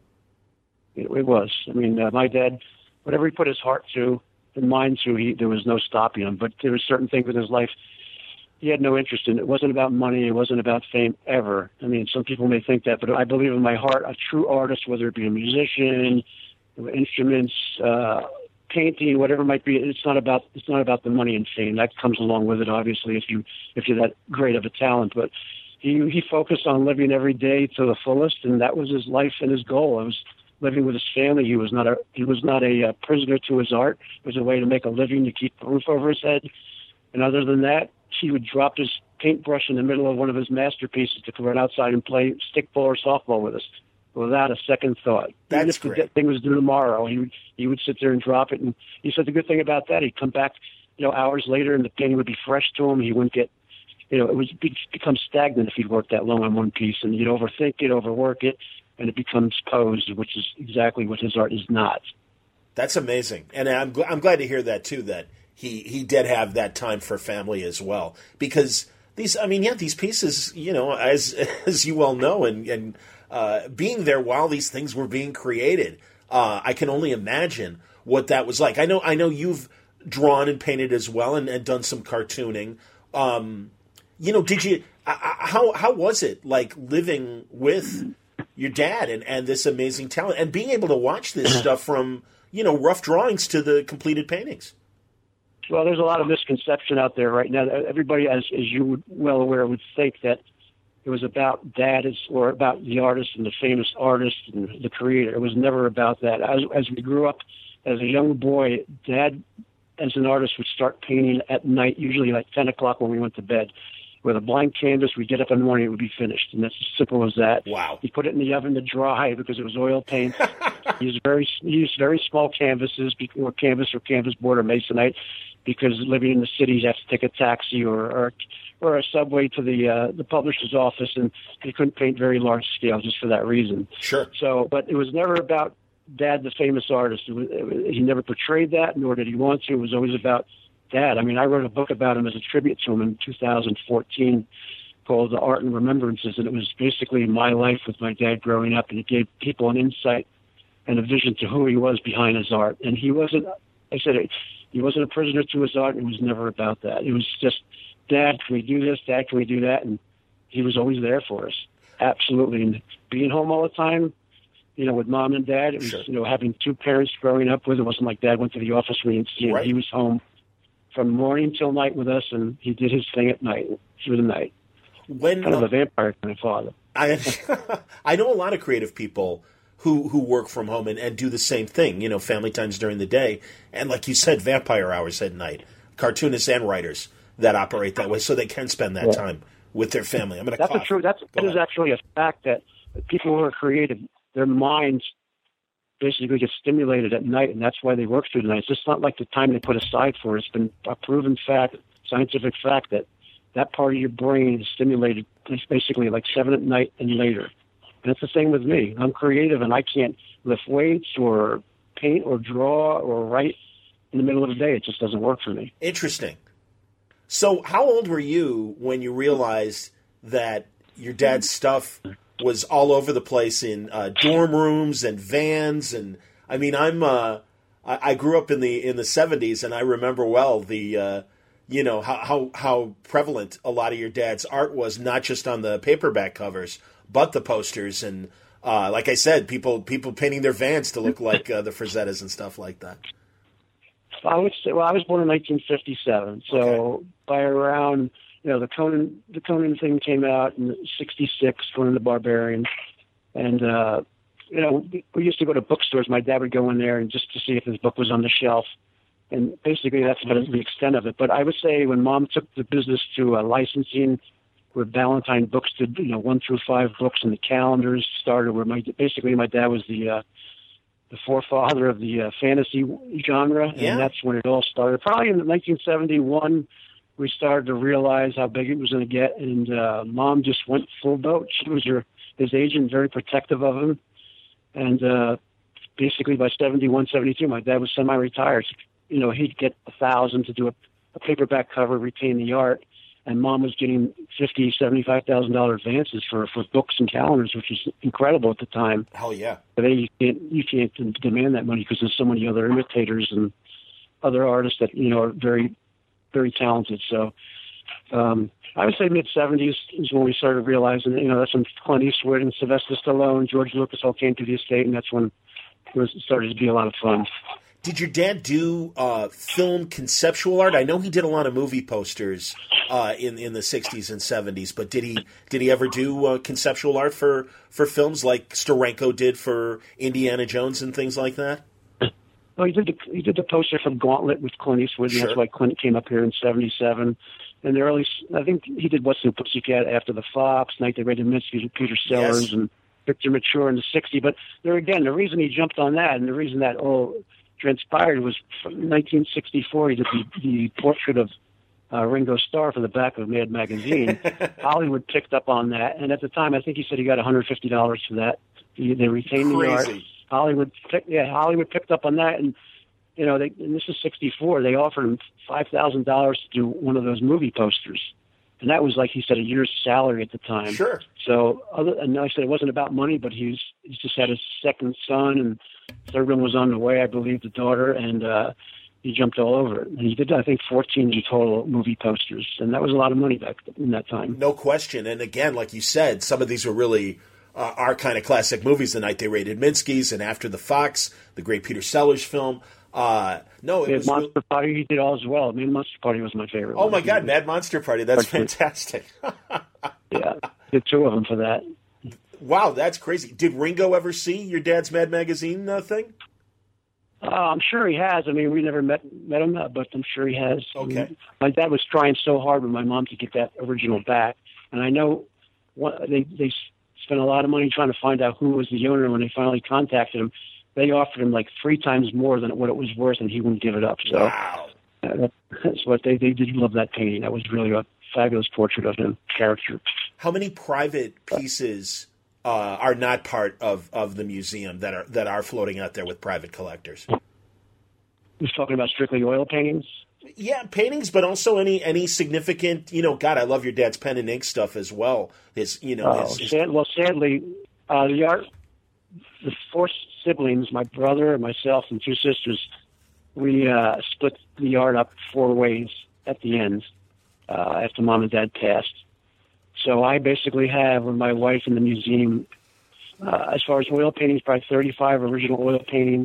It was. I mean, uh, my dad, whatever he put his heart to and mind to, he, there was no stopping him. But there were certain things in his life he had no interest in. It wasn't about money. It wasn't about fame ever. I mean, some people may think that, but I believe in my heart, a true artist, whether it be a musician, instruments, uh, painting, whatever it might be, it's not about it's not about the money and fame. That comes along with it, obviously, if you if you're that great of a talent. But he he focused on living every day to the fullest, and that was his life and his goal. It was living with his family. He was not a he was not a uh, prisoner to his art. It was a way to make a living, to keep a roof over his head. And other than that, he would drop his paintbrush in the middle of one of his masterpieces to run outside and play stickball or softball with us without a second thought. That's Even if great. the thing was due tomorrow, he would he would sit there and drop it. And he said the good thing about that, he'd come back, you know, hours later, and the painting would be fresh to him. He wouldn't get, you know, it would be, become stagnant if he'd worked that long on one piece, and you'd overthink it, overwork it, and it becomes posed, which is exactly what his art is not. That's amazing, and I'm gl- I'm glad to hear that too. That he he did have that time for family as well, because these, I mean, yeah, these pieces, you know, as as you well know, and and uh, being there while these things were being created, uh, I can only imagine what that was like. I know I know you've drawn and painted as well, and, and done some cartooning. Um, you know, did you? Uh, how how was it like living with your dad and, and this amazing talent, and being able to watch this stuff from, you know, rough drawings to the completed paintings? Well, there's a lot of misconception out there right now. Everybody, as as you would well aware, would think that it was about dad as, or about the artist and the famous artist and the creator. It was never about that. As as we grew up as a young boy, Dad, as an artist, would start painting at night, usually like ten o'clock when we went to bed. With a blank canvas, we'd get up in the morning, it would be finished. And that's as simple as that. Wow. He put it in the oven to dry because it was oil paint. he used very he used very small canvases, or canvas or canvas board or masonite, because living in the city, you have to take a taxi or or, or a subway to the uh, the publisher's office, and he couldn't paint very large scale just for that reason. Sure. So, but it was never about Dad, the famous artist. It was, it, he never portrayed that, nor did he want to. It was always about Dad. I mean, I wrote a book about him as a tribute to him in two thousand fourteen called The Art and Remembrances, and it was basically my life with my dad growing up, and it gave people an insight and a vision to who he was behind his art. And he wasn't, I said, he wasn't a prisoner to his art. It was never about that. It was just, Dad, can we do this? Dad, can we do that? And he was always there for us. Absolutely. And being home all the time, you know, with Mom and Dad, it was, sure. you know, having two parents growing up with, it wasn't like Dad went to the office, we didn't see him. Right. He was home from morning till night with us, and he did his thing at night, through the night. When, kind of uh, a vampire kind of father. I I know a lot of creative people who, who work from home and, and do the same thing, you know, family times during the day, and like you said, vampire hours at night. Cartoonists and writers that operate that way, so they can spend that yeah. time with their family. I'm going to That's cough. a true. That's Go that is ahead. actually a fact that people who are creative, their minds basically get stimulated at night, and that's why they work through the night. It's just not like the time they put aside for it. It's been a proven fact, scientific fact, that that part of your brain is stimulated basically like seven at night and later. And it's the same with me. I'm creative, and I can't lift weights or paint or draw or write in the middle of the day. It just doesn't work for me. Interesting. So how old were you when you realized that your dad's stuff was all over the place in uh, dorm rooms and vans? And I mean, I'm uh, I, I grew up in the in the seventies, and I remember well the uh, you know how, how how prevalent a lot of your dad's art was, not just on the paperback covers, but the posters and uh, like I said, people people painting their vans to look like uh, the Frazettas and stuff like that. I would say, well, I was born in nineteen fifty-seven, so Okay. by around, you know, the Conan, the Conan thing came out in sixty-six, Conan the Barbarian, and, uh, you know, we used to go to bookstores. My dad would go in there and just to see if his book was on the shelf, and basically that's about the extent of it. But I would say when Mom took the business to uh, licensing, where Valentine Books did, you know, one through five books, and the calendars started, where my basically my dad was the uh, the forefather of the uh, fantasy genre, Yeah. and that's when it all started. Probably in nineteen seventy-one, we started to realize how big it was going to get, and uh, Mom just went full boat. She was her, his agent, very protective of him, and uh, basically by seventy-one, seventy-two, my dad was semi-retired. You know, he'd get a thousand to do a, a paperback cover, retain the art, and Mom was getting fifty, seventy-five thousand dollar advances for for books and calendars, which was incredible at the time. Hell yeah. Today you can't you can't demand that money because there's so many other imitators and other artists that you know are very very talented. So um, I would say mid seventies is when we started realizing that, you know, that's when Clint Eastwood and Sylvester Stallone, George Lucas all came to the estate, and that's when it was it started to be a lot of fun. Did your dad do uh, film conceptual art? I know he did a lot of movie posters uh, in in the sixties and seventies, but did he did he ever do uh, conceptual art for, for films like Steranko did for Indiana Jones and things like that? Well, he did the he did the poster for Gauntlet with Clint Eastwood, and Sure. that's why Clint came up here in seventy-seven. And the early, I think he did What's New Pussycat after the Fox, Night They Raided Minsky with Peter Sellers, Yes. and Victor Mature in the sixties. But there again, the reason he jumped on that, and the reason that all transpired was from nineteen sixty-four. He did the, the portrait of uh, Ringo Starr for the back of Mad Magazine. Hollywood picked up on that, and at the time, I think he said he got one hundred fifty dollars for that. He, they retained the art. Crazy. Hollywood, pick, yeah, Hollywood picked up on that, and you know, they, and this is sixty-four. They offered him five thousand dollars to do one of those movie posters, and that was like he said a year's salary at the time. Sure. So, other, and I said it wasn't about money, but he was he just had his second son, and third one was on the way, I believe, the daughter, and uh, he jumped all over it. And he did, I think, fourteen in total movie posters, and that was a lot of money back in that time. No question. And again, like you said, some of these were really uh, our kind of classic movies. The Night They Raided Minsky's and After the Fox, the great Peter Sellers film. Uh, no, it Yeah, was. Monster Party he did all as well. I mean, Monster Party was my favorite. Oh one. my God, Mad Monster Party! That's fantastic. Yeah, did two of them for that. Wow, that's crazy. Did Ringo ever see your dad's Mad Magazine uh, thing? Uh, I'm sure he has. I mean, we never met met him, uh, but I'm sure he has. Okay. I mean, my dad was trying so hard with my mom to get that original back, and I know what, they they spent a lot of money trying to find out who was the owner. When they finally contacted him, they offered him like three times more than what it was worth, and he wouldn't give it up. So Wow. uh, that's what they they did love that painting. That was really a fabulous portrait of him, character. How many private pieces uh, are not part of, of the museum that are that are floating out there with private collectors? He was talking about strictly oil paintings. Yeah, paintings, but also any any significant, you know, God, I love your dad's pen and ink stuff as well. His, you know, Oh, his, his, sad, well, sadly, uh, the art, the four siblings, my brother, myself, and two sisters, we uh, split the art up four ways at the end uh, after Mom and Dad passed. So I basically have, with my wife in the museum, uh, as far as oil paintings, probably thirty-five original oil paintings.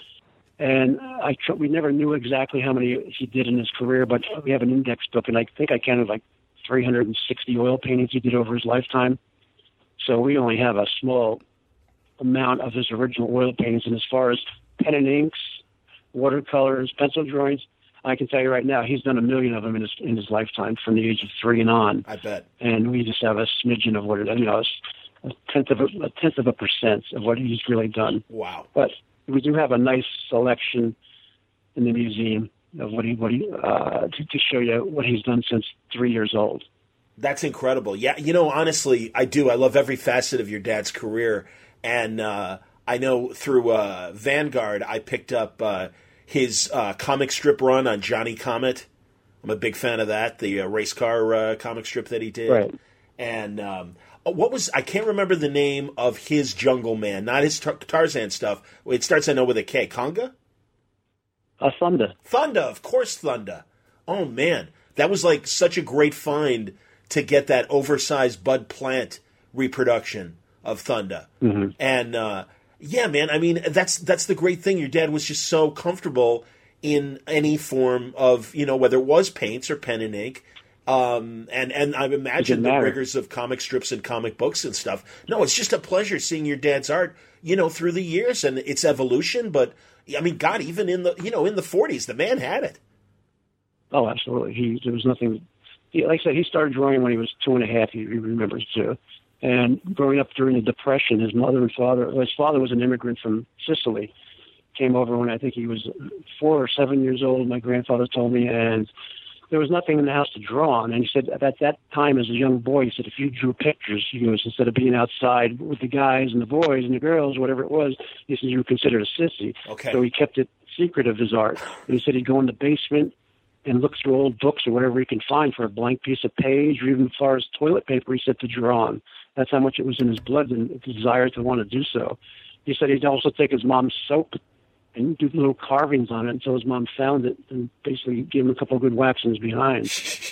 And I tr- we never knew exactly how many he did in his career, but we have an index book, and I think I counted like three hundred sixty oil paintings he did over his lifetime. So we only have a small amount of his original oil paintings. And as far as pen and inks, watercolors, pencil drawings, I can tell you right now, he's done a million of them in his in his lifetime from the age of three and on. I bet. And we just have a smidgen of what it, you know, a tenth of a, a tenth of a percent of what he's really done. Wow. But we do have a nice selection in the museum of what he what he uh, to, to show you what he's done since three years old. That's incredible. Yeah, you know, honestly, I do. I love every facet of your dad's career, and uh, I know through uh, Vanguard, I picked up uh, his uh, comic strip run on Johnny Comet. I'm a big fan of that, the uh, race car uh, comic strip that he did. Right. And um, what was, I can't remember the name of his Jungle Man, not his tar- Tarzan stuff. It starts, I know, with a K. Conga? Uh, Thunder. Thunder, of course, Thunder. Oh, man. That was like such a great find to get that oversized Bud Plant reproduction of Thunder. Mm-hmm. And, uh, yeah, man, I mean, that's that's the great thing. Your dad was just so comfortable in any form of, you know, whether it was paints or pen and ink. Um, and, and I imagine the rigors of comic strips and comic books and stuff. No, it's just a pleasure seeing your dad's art, you know, through the years and its evolution. But, I mean, God, even in the, you know, in the forties, the man had it. Oh, absolutely. He, there was nothing, he, like I said, he started drawing when he was two and a half, he, he remembers too. And growing up during the Depression, his mother and father, his father was an immigrant from Sicily, came over when I think he was four or seven years old, my grandfather told me, and there was nothing in the house to draw on. And he said at that time as a young boy, he said, if you drew pictures, he goes, instead of being outside with the guys and the boys and the girls, whatever it was, he said, you were considered a sissy. Okay. So he kept it secret of his art. And he said he'd go in the basement and look through old books or whatever he can find for a blank piece of page or even as far as toilet paper he said to draw on. That's how much it was in his blood and the desire to want to do so. He said he'd also take his mom's soap and do little carvings on it until his mom found it and basically gave him a couple of good whacks in his behind.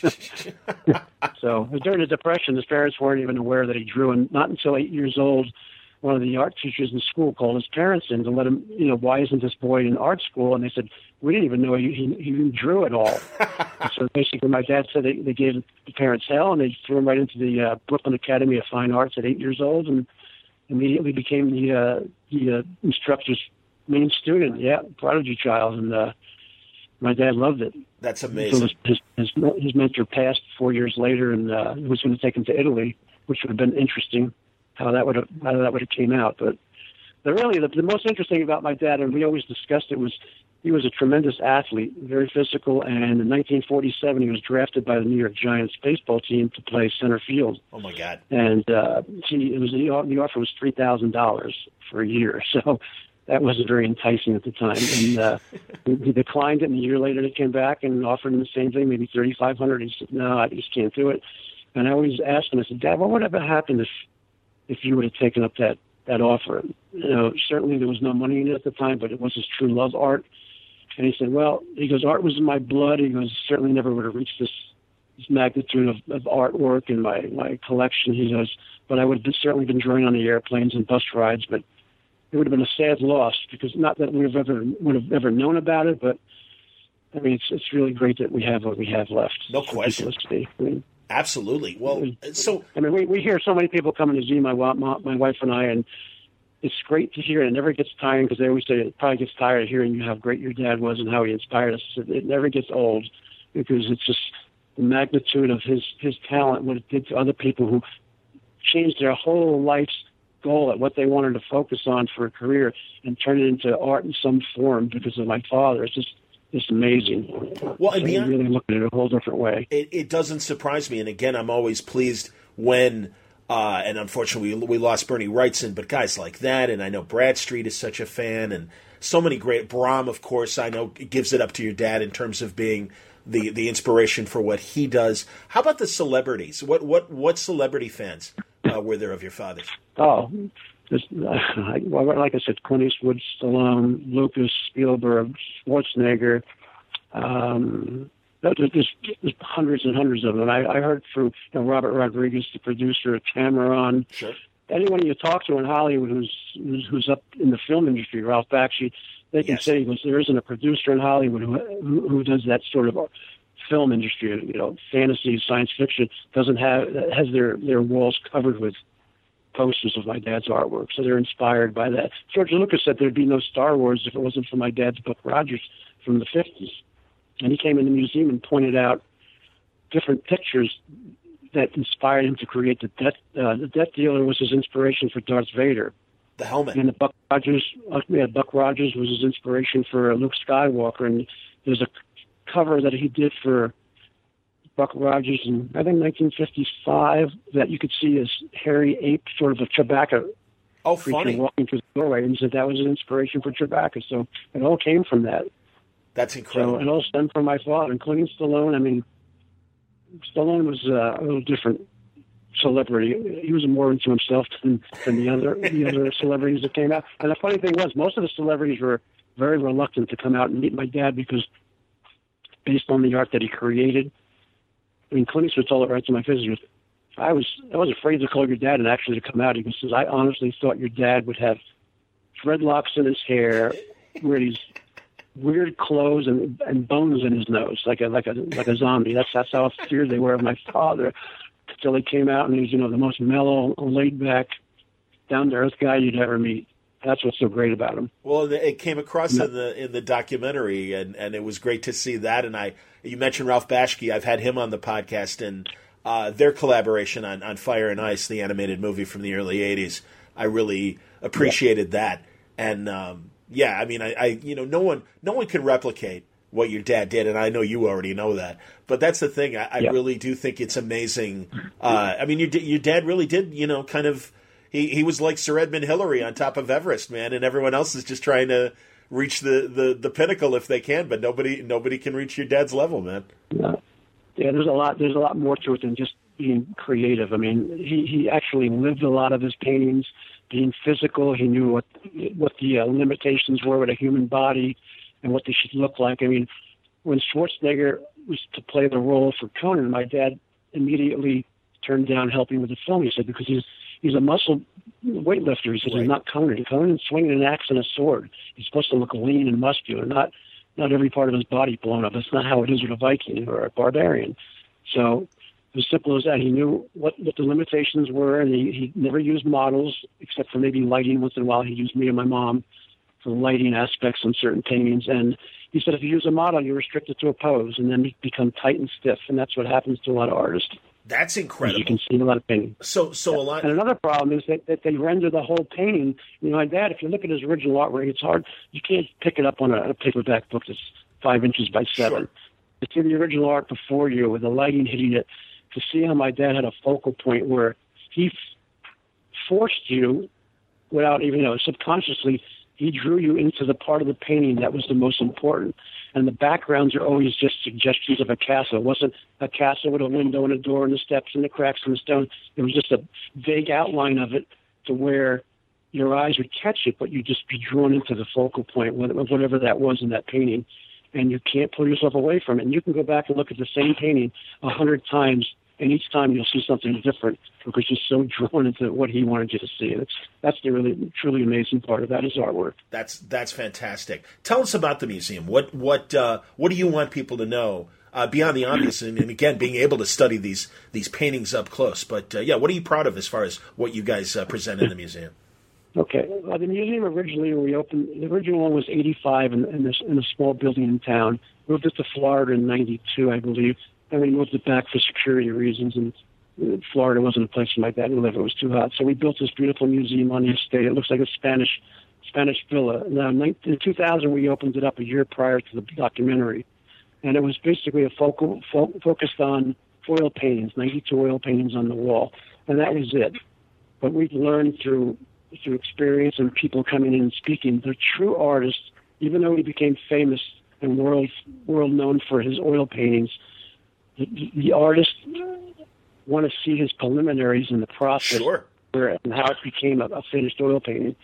So during the Depression, his parents weren't even aware that he drew, and not until eight years old, one of the art teachers in school called his parents in to let him, you know, why isn't this boy in art school? And they said, we didn't even know he, he, he even drew at all. So basically my dad said they, they gave the parents hell, and they threw him right into the uh, Brooklyn Academy of Fine Arts at eight years old, and immediately became the, uh, the uh, instructor's main student, yeah, prodigy child, and uh, my dad loved it. That's amazing. So his, his, his mentor passed four years later, and uh, he was going to take him to Italy, which would have been interesting how that would have how that would have came out. But the really the, the most interesting about my dad, and we always discussed it, was he was a tremendous athlete, very physical, and in nineteen forty-seven he was drafted by the New York Giants baseball team to play center field. Oh my God! And uh, he, it was the offer was three thousand dollars for a year, so that wasn't very enticing at the time. And uh, he declined it, and a year later they came back and offered him the same thing, maybe thirty-five hundred dollars. He said, no, I just can't do it. And I always asked him, I said, Dad, what would have happened if if you would have taken up that, that offer? You know, certainly there was no money in it at the time, but it was his true love, art. And he said, well, he goes, art was in my blood. He goes, certainly never would have reached this, this magnitude of, of artwork in my, my collection. He goes, but I would have certainly been drawing on the airplanes and bus rides, but it would have been a sad loss, because not that we have ever would have ever known about it, but I mean, it's it's really great that we have what we have left. No question. I mean, absolutely. Well, so I mean, we we hear so many people coming to see my my, my wife and I, and it's great to hear. And it never gets tiring, because they always say it probably gets tired of hearing you how great your dad was and how he inspired us. It never gets old, because it's just the magnitude of his his talent, what it did to other people who changed their whole life's goal at what they wanted to focus on for a career and turn it into art in some form because of my father. It's just it's amazing. Well, and so beyond, really look at it a whole different way. It, it doesn't surprise me. And again, I'm always pleased when, uh, and unfortunately we, we lost Bernie Wrightson, but guys like that, and I know Bradstreet is such a fan, and so many great, Brahm, of course, I know gives it up to your dad in terms of being the, the inspiration for what he does. How about the celebrities? What, what, what celebrity fans Uh, were there of your father's? Oh, just, uh, well, like I said, Clint Eastwood, Stallone, Lucas, Spielberg, Schwarzenegger. Um, there's, there's hundreds and hundreds of them. I, I heard through you know, Robert Rodriguez, the producer, Cameron. Sure. Anyone you talk to in Hollywood who's who's, who's up in the film industry, Ralph Bakshi, they can yes. say because there isn't a producer in Hollywood who, who who does that sort of film industry, you know, fantasy, science fiction, doesn't have has their their walls covered with posters of my dad's artwork. So they're inspired by that. George Lucas said there'd be no Star Wars if it wasn't for my dad's Buck Rogers from the fifties. And he came in the museum and pointed out different pictures that inspired him to create the Death. Uh, the Death Dealer was his inspiration for Darth Vader. The helmet. And the Buck Rogers, uh, yeah, Buck Rogers was his inspiration for Luke Skywalker. And there's a cover that he did for Buck Rogers in, I think, nineteen fifty-five that you could see as hairy ape, sort of a Chewbacca oh, creature funny. walking through the doorway. And he said that was an inspiration for Chewbacca. So it all came from that. That's incredible. So it all stemmed from my father, including Stallone. I mean, Stallone was uh, a little different celebrity. He was more into himself than, than the other the other celebrities that came out. And the funny thing was, most of the celebrities were very reluctant to come out and meet my dad because, based on the art that he created, I mean, Clint Eastwood told it right to my face. He goes, I was I was afraid to call your dad and actually to come out. He says, I honestly thought your dad would have dreadlocks in his hair, wear these weird clothes and, and bones in his nose, like a like a like a zombie. That's that's how feared they were of my father. Until he came out and he's, you know, the most mellow, laid back, down to earth guy you'd ever meet. That's what's so great about him. Well, it came across Yeah. in the in the documentary, and, and it was great to see that. And I, you mentioned Ralph Bashki. I've had him on the podcast, and uh, their collaboration on, on Fire and Ice, the animated movie from the early eighties. I really appreciated yeah. that. And um, yeah, I mean, I, I you know, no one no one can replicate what your dad did, and I know you already know that. But that's the thing. I, I yeah. really do think it's amazing. Uh, I mean, your your dad really did, you know, kind of. He he was like Sir Edmund Hillary on top of Everest, man, and everyone else is just trying to reach the, the, the pinnacle if they can, but nobody nobody can reach your dad's level, man. Yeah. yeah, there's a lot there's a lot more to it than just being creative. I mean, he, he actually lived a lot of his paintings, being physical. He knew what what the uh, limitations were with a human body and what they should look like. I mean, when Schwarzenegger was to play the role for Conan, my dad immediately turned down helping with the film. He said, because he's He's a muscle weightlifter. He says, right. He's not Conan. Conan's swinging an axe and a sword. He's supposed to look lean and muscular, not not every part of his body blown up. That's not how it is with a Viking or a barbarian. So as simple as that. He knew what, what the limitations were, and he, he never used models except for maybe lighting. Once in a while, he used me and my mom for lighting aspects on certain paintings. And he said, if you use a model, you're restricted to a pose, and then you become tight and stiff, and that's what happens to a lot of artists. That's incredible. You can see in a lot of paintings. So, so a lot. And another problem is that, that they render the whole painting. You know, my dad, if you look at his original artwork, it's hard. You can't pick it up on a, a paperback book that's five inches by seven. Sure. To see the original art before you with the lighting hitting it, to see how my dad had a focal point where he f- forced you, without even, you know, subconsciously, he drew you into the part of the painting that was the most important. And the backgrounds are always just suggestions of a castle. It wasn't a castle with a window and a door and the steps and the cracks and the stone. It was just a vague outline of it to where your eyes would catch it, but you'd just be drawn into the focal point of whatever that was in that painting. And you can't pull yourself away from it. And you can go back and look at the same painting a hundred times, and each time you'll see something different because you're so drawn into what he wanted you to see. And it's, that's the really, truly amazing part of that, his artwork. That's that's fantastic. Tell us about the museum. What what uh, what do you want people to know uh, beyond the obvious? And, and again, being able to study these these paintings up close. But uh, yeah, what are you proud of as far as what you guys uh, present in the museum? Okay, well, the museum originally, when we opened, the original one was eighty-five in, in, this, in a small building in town. We moved it to Florida in ninety-two, I believe. And we moved it back for security reasons, and Florida wasn't a place for my dad to live. It was too hot. So we built this beautiful museum on the estate. It looks like a Spanish Spanish villa. Now, in two thousand, we opened it up a year prior to the documentary. And it was basically a focal, fo- focused on oil paintings, ninety-two oil paintings on the wall. And that was it. But we learned through through experience and people coming in and speaking, the true artist, even though he became famous and world world known for his oil paintings, the, the artists want to see his preliminaries in the process, Sure. where, and how it became a, a finished oil painting.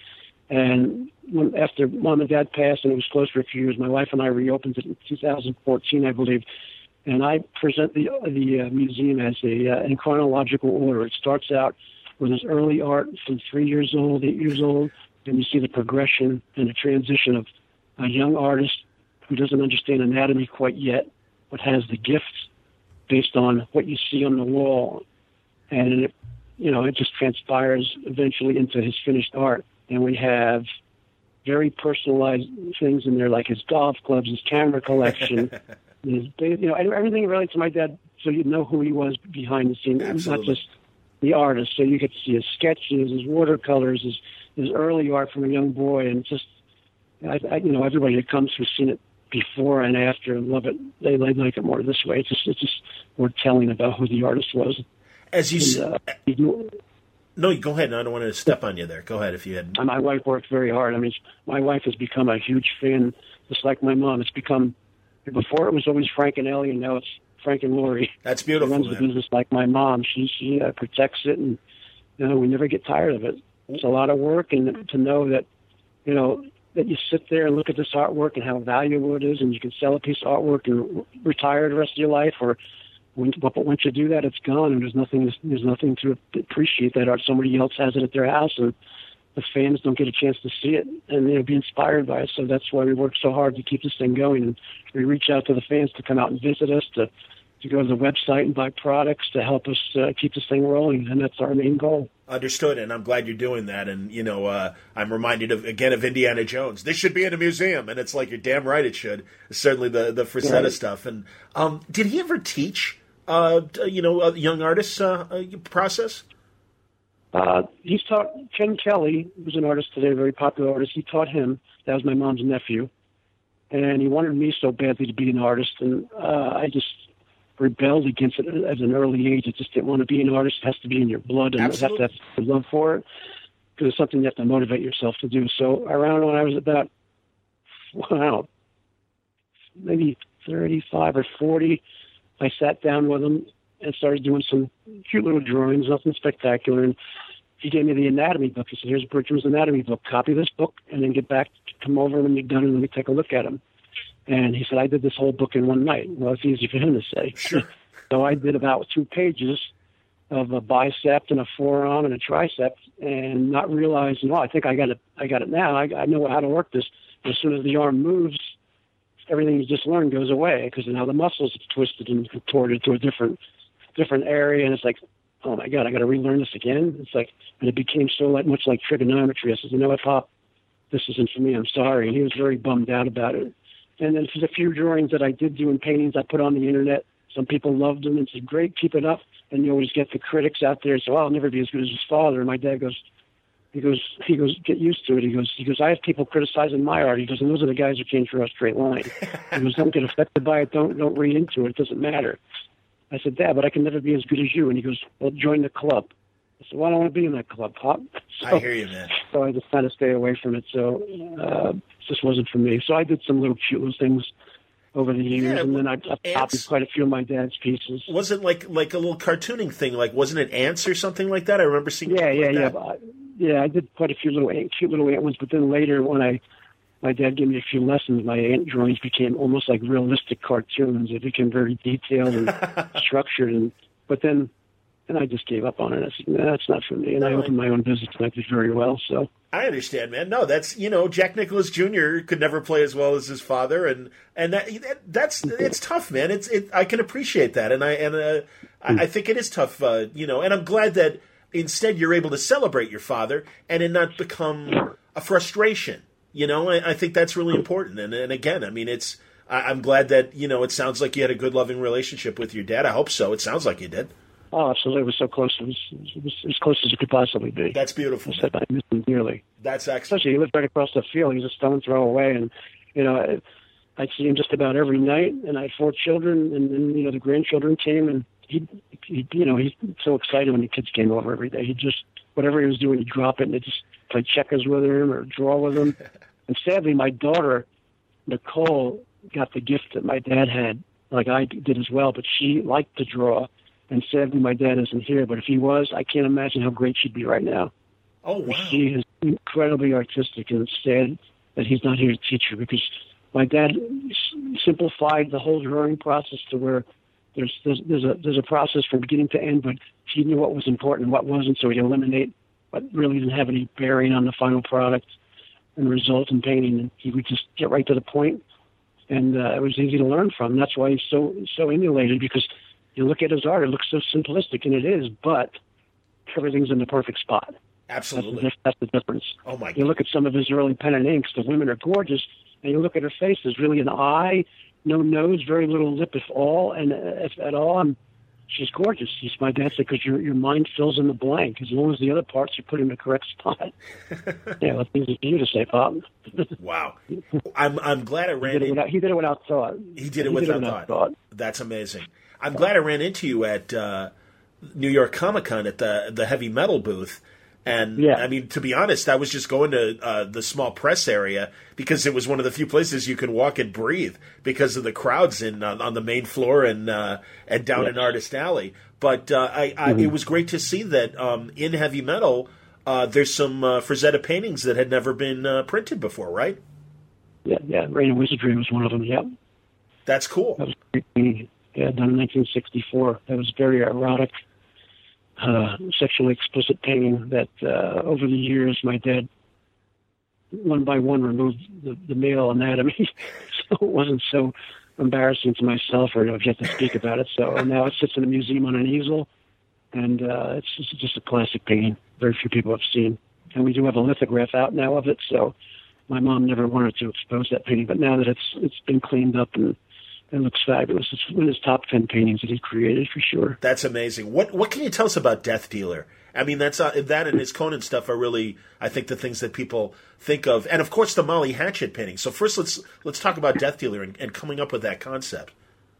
And when, after mom and dad passed and it was closed for a few years, my wife and I reopened it in two thousand fourteen, I believe. And I present the the uh, museum as a uh, in chronological order. It starts out with his early art from three years old, eight years old, and you see the progression and the transition of a young artist who doesn't understand anatomy quite yet, but has the gifts based on what you see on the wall. And, it, you know, it just transpires eventually into his finished art. And we have very personalized things in there, like his golf clubs, his camera collection, his, you know, everything related to my dad, so you know who he was behind the scenes, Absolutely. not just the artist. So you get to see his sketches, his watercolors, his his early art from a young boy, and just, I, I, you know, everybody that comes who's seen it before and after and love it, they, they like it more this way. It's just, it's just more telling about who the artist was. As you, and, uh, s- you no, go ahead. No, I don't want to step on you there. Go ahead if you had. my wife worked very hard. I mean, my wife has become a huge fan, just like my mom. It's become, before it was always Frank and Ellie, and now it's Frank and Lori. That's She beautiful, runs man. the business like my mom. She she uh, protects it, and you know, we never get tired of it. It's a lot of work, and to know that, you know, that you sit there and look at this artwork and how valuable it is, and you can sell a piece of artwork and retire the rest of your life, or when, but once you do that, it's gone, and there's nothing there's nothing to appreciate that art. Somebody else has it at their house, and the fans don't get a chance to see it and, you know, be inspired by it. So that's why we work so hard to keep this thing going, and we reach out to the fans to come out and visit us, to to go to the website and buy products to help us uh, keep this thing rolling, and that's our main goal. Understood, and I'm glad you're doing that. And, you know, uh, I'm reminded of, again, of Indiana Jones. This should be in a museum, and it's like, you're damn right it should. Certainly the, the Frazetta Right. stuff. And um, did he ever teach, uh, you know, a young artists uh, uh, process? Uh, he's taught Ken Kelly, who's an artist today, a very popular artist. He taught him. That was my mom's nephew. And he wanted me so badly to be an artist, and uh, I just rebelled against it at an early age. I just didn't want to be an artist. It has to be in your blood, and you have to have a love for it, because it's something you have to motivate yourself to do. So around when I was about, wow, maybe thirty-five or forty, I sat down with him and started doing some cute little drawings, nothing spectacular. And he gave me the anatomy book. He said, here's Bertram's anatomy book. Copy this book and then get back, come over when you're done and let me take a look at them. And he said, I did this whole book in one night. Well, it's easy for him to say. Sure. So I did about two pages of a bicep and a forearm and a tricep, and not realizing, oh, I think I got it. I got it now. I, I know how to work this. As soon as the arm moves, everything you just learned goes away, because now the muscles are twisted and contorted to a different different area, and it's like, oh my God, I got to relearn this again. It's like, and it became so like much like trigonometry. I said, you know what, Pop, this isn't for me. I'm sorry. And he was very bummed out about it. And then there's a few drawings that I did do in paintings I put on the internet. Some people loved them and said, great, keep it up. And you always get the critics out there and say, well, I'll never be as good as his father. And my dad goes, he goes, he goes, get used to it. He goes, he goes, I have people criticizing my art. He goes, and those are the guys who can't draw a straight line. He goes, don't get affected by it. Don't, don't read into it. It doesn't matter. I said, Dad, but I can never be as good as you. And he goes, well, join the club. I said, well, I don't want to be in that club, Pop. So, I hear you, man. So I just kind of stay away from it. So uh, it just wasn't for me. So I did some little cute little things over the years, Yeah, and then I, I copied quite a few of my dad's pieces. Was it like like a little cartooning thing? Like, wasn't it ants or something like that? I remember seeing. Yeah, yeah, like yeah. that. But I, yeah, I did quite a few little ant, cute little ant ones. But then later, when I my dad gave me a few lessons, my ant drawings became almost like realistic cartoons. They became very detailed and structured. And but then, then I just gave up on it. I said, nah, that's not for me. And I opened my own business, and I did very well. So. I understand, man. No, that's, you know, Jack Nicklaus Junior could never play as well as his father, and and that, that that's it's tough, man. It's it. I can appreciate that, and I and uh, I, I think it is tough, uh, you know. And I'm glad that instead you're able to celebrate your father and it not become a frustration. You know, I, I think that's really important. And and again, I mean, it's I, I'm glad that, you know, it sounds like you had a good, loving relationship with your dad. I hope so. It sounds like you did. Oh, absolutely. It was so close. It was, it was as close as it could possibly be. That's beautiful. I said I miss him dearly. That's excellent. Especially he lived right across the field. He was a stone throw away. And, you know, I, I'd see him just about every night. And I had four children. And then, you know, the grandchildren came. And, he, he, you know, he's so excited when the kids came over every day. He'd just, whatever he was doing, he'd drop it. And they'd just play checkers with him or draw with him. And sadly, my daughter, Nicole, got the gift that my dad had, like I did as well. But she liked to draw. And sadly, my dad isn't here, but if he was, I can't imagine how great she'd be right now. Oh, wow. She is incredibly artistic, and it's sad that he's not here to teach her, because my dad simplified the whole drawing process to where there's there's, there's a there's a process from beginning to end, but he knew what was important and what wasn't, so he'd eliminate what really didn't have any bearing on the final product and result in painting. And he would just get right to the point, and uh, it was easy to learn from. That's why he's so so emulated, because you look at his art, it looks so simplistic, and it is, but everything's in the perfect spot. Absolutely. That's the, that's the difference. Oh, my God. You look at some of his early pen and inks, the women are gorgeous, and you look at her face, there's really an eye, no nose, very little lip, if all, and if at all, I'm, she's gorgeous. She's my dad said, because your your mind fills in the blank as long as the other parts you put in the correct spot. Yeah, well, things for you to say, Pop. Wow, I'm I'm glad I ran. He did, it without, he did it without thought. He did it, he without, did it without thought. thought. That's amazing. I'm glad I ran into you at uh, New York Comic Con at the the heavy metal booth. And, yeah. I mean, to be honest, I was just going to uh, the small press area because it was one of the few places you could walk and breathe because of the crowds in on, on the main floor and uh, and down yes. in Artist Alley. But uh, I, I, mm-hmm. it was great to see that um, in heavy metal, uh, there's some uh, Frazetta paintings that had never been uh, printed before, right? Yeah, yeah. Reign of Wizardry was one of them, yeah. That's cool. That was great. Yeah, done in nineteen sixty-four. That was very erotic. Uh, sexually explicit painting that uh, over the years my dad one by one removed the, the male anatomy so it wasn't so embarrassing to myself or to have to speak about it. So now it sits in a museum on an easel, and uh, it's just, just a classic painting very few people have seen. And we do have a lithograph out now of it, so my mom never wanted to expose that painting, but now that it's it's been cleaned up and it looks fabulous. It's one of his top ten paintings that he created, for sure. That's amazing. What what can you tell us about Death Dealer? I mean, that's uh, that and his Conan stuff are really, I think, the things that people think of, and of course the Molly Hatchet painting. So first, let's let's talk about Death Dealer and, and coming up with that concept.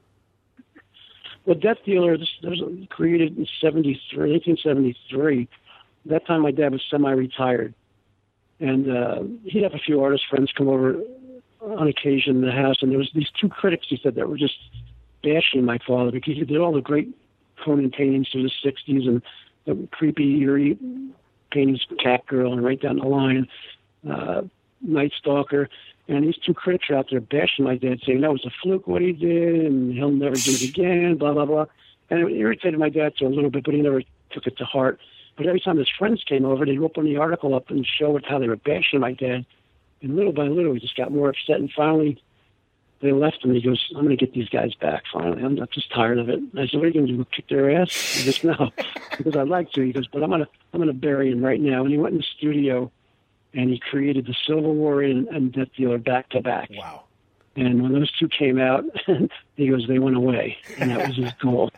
Well, Death Dealer this, this was created in seventy-three, nineteen seventy-three. At that time, my dad was semi-retired, and uh, he'd have a few artist friends come over on occasion in the house, and there was these two critics, he said, that were just bashing my father because he did all the great Conan paintings through the sixties and the creepy, eerie paintings, Cat Girl and right down the line, uh, Night Stalker, and these two critics are out there bashing my dad, saying that was a fluke what he did, and he'll never do it again, blah, blah, blah. And it irritated my dad to a little bit, but he never took it to heart. But every time his friends came over, they'd open the article up and show it how they were bashing my dad. And little by little, he just got more upset. And finally, they left him. He goes, I'm going to get these guys back, finally. I'm, I'm just tired of it. And I said, what are you going to do, kick their ass? He goes, no. Because I'd like to. He goes, but I'm going to I'm gonna bury him right now. And he went in the studio, and he created the Silver Warrior and, and Death Dealer back to back. Wow. And when those two came out, he goes, they went away. And that was his goal.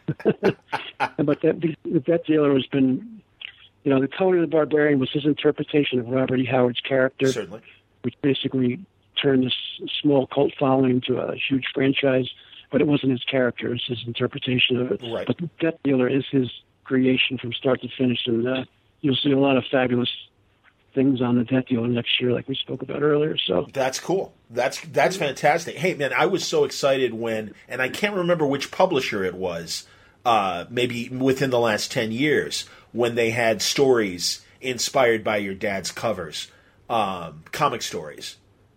But that, the Death Dealer has been, you know, the Conan the Barbarian was his interpretation of Robert E. Howard's character. Certainly. Which basically turned this small cult following into a huge franchise, but it wasn't his character, it's his interpretation of it. Right. But Death Dealer is his creation from start to finish, and uh, you'll see a lot of fabulous things on the Death Dealer next year, like we spoke about earlier. So that's cool. That's that's fantastic. Hey, man, I was so excited when, and I can't remember which publisher it was, uh, maybe within the last ten years, when they had stories inspired by your dad's covers. Um, comic stories.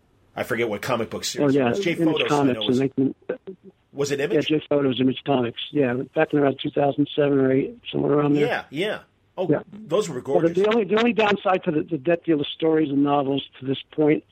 I forget what comic book series oh, yeah. it was. J Image Photos. Comics. I know was, nineteen, was it Image? Yeah, J Photos, Image Comics. Yeah, back in around two thousand seven or eight, somewhere around there. Yeah, yeah. Oh, yeah. Those were gorgeous. Well, the, the only the only downside to the, the Death Dealer stories and novels to this point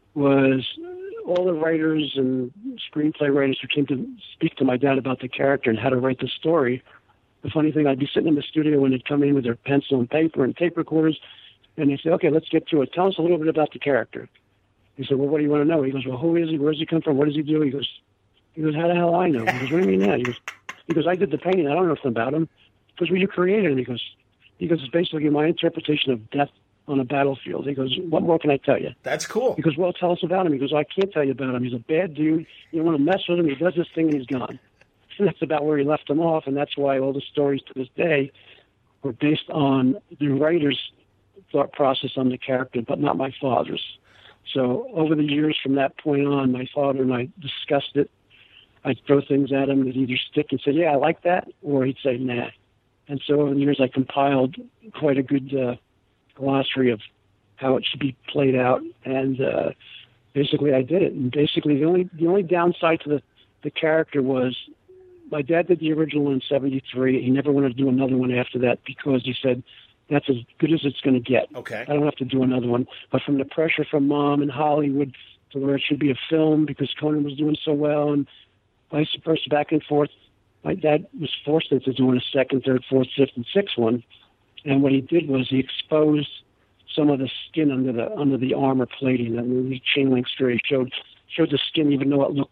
was all the writers and screenplay writers who came to speak to my dad about the character and how to write the story. The funny thing, I'd be sitting in the studio when they'd come in with their pencil and paper and tape recorders, and they say, okay, let's get to it. Tell us a little bit about the character. He said, well, what do you want to know? He goes, well, who is he? Where does he come from? What does he do? He goes, he goes, how the hell I know? He goes, what do you mean that? He goes, he goes, I did the painting. I don't know nothing about him. He goes, well, you created him. He goes, he goes, it's basically my interpretation of death on a battlefield. He goes, what more can I tell you? That's cool. He goes, well, tell us about him. He goes, I can't tell you about him. He's a bad dude. You don't want to mess with him. He does this thing and he's gone. And that's about where he left him off, and that's why all the stories to this day were based on the writer's thought process on the character, but not my father's. So over the years from that point on, my father and I discussed it. I'd throw things at him that either stick and say, yeah, I like that, or he'd say, nah. And so over the years, I compiled quite a good uh, glossary of how it should be played out, and uh, basically I did it. And basically the only the only downside to the, the character was my dad did the original in seventy-three. He never wanted to do another one after that because he said, that's as good as it's going to get. Okay. I don't have to do another one. But from the pressure from Mom and Hollywood to where it should be a film because Conan was doing so well and vice versa, back and forth, my dad was forced into doing a second, third, fourth, fifth, and sixth one. And what he did was he exposed some of the skin under the under the armor plating. I mean, the chain link story showed showed the skin, even though it looked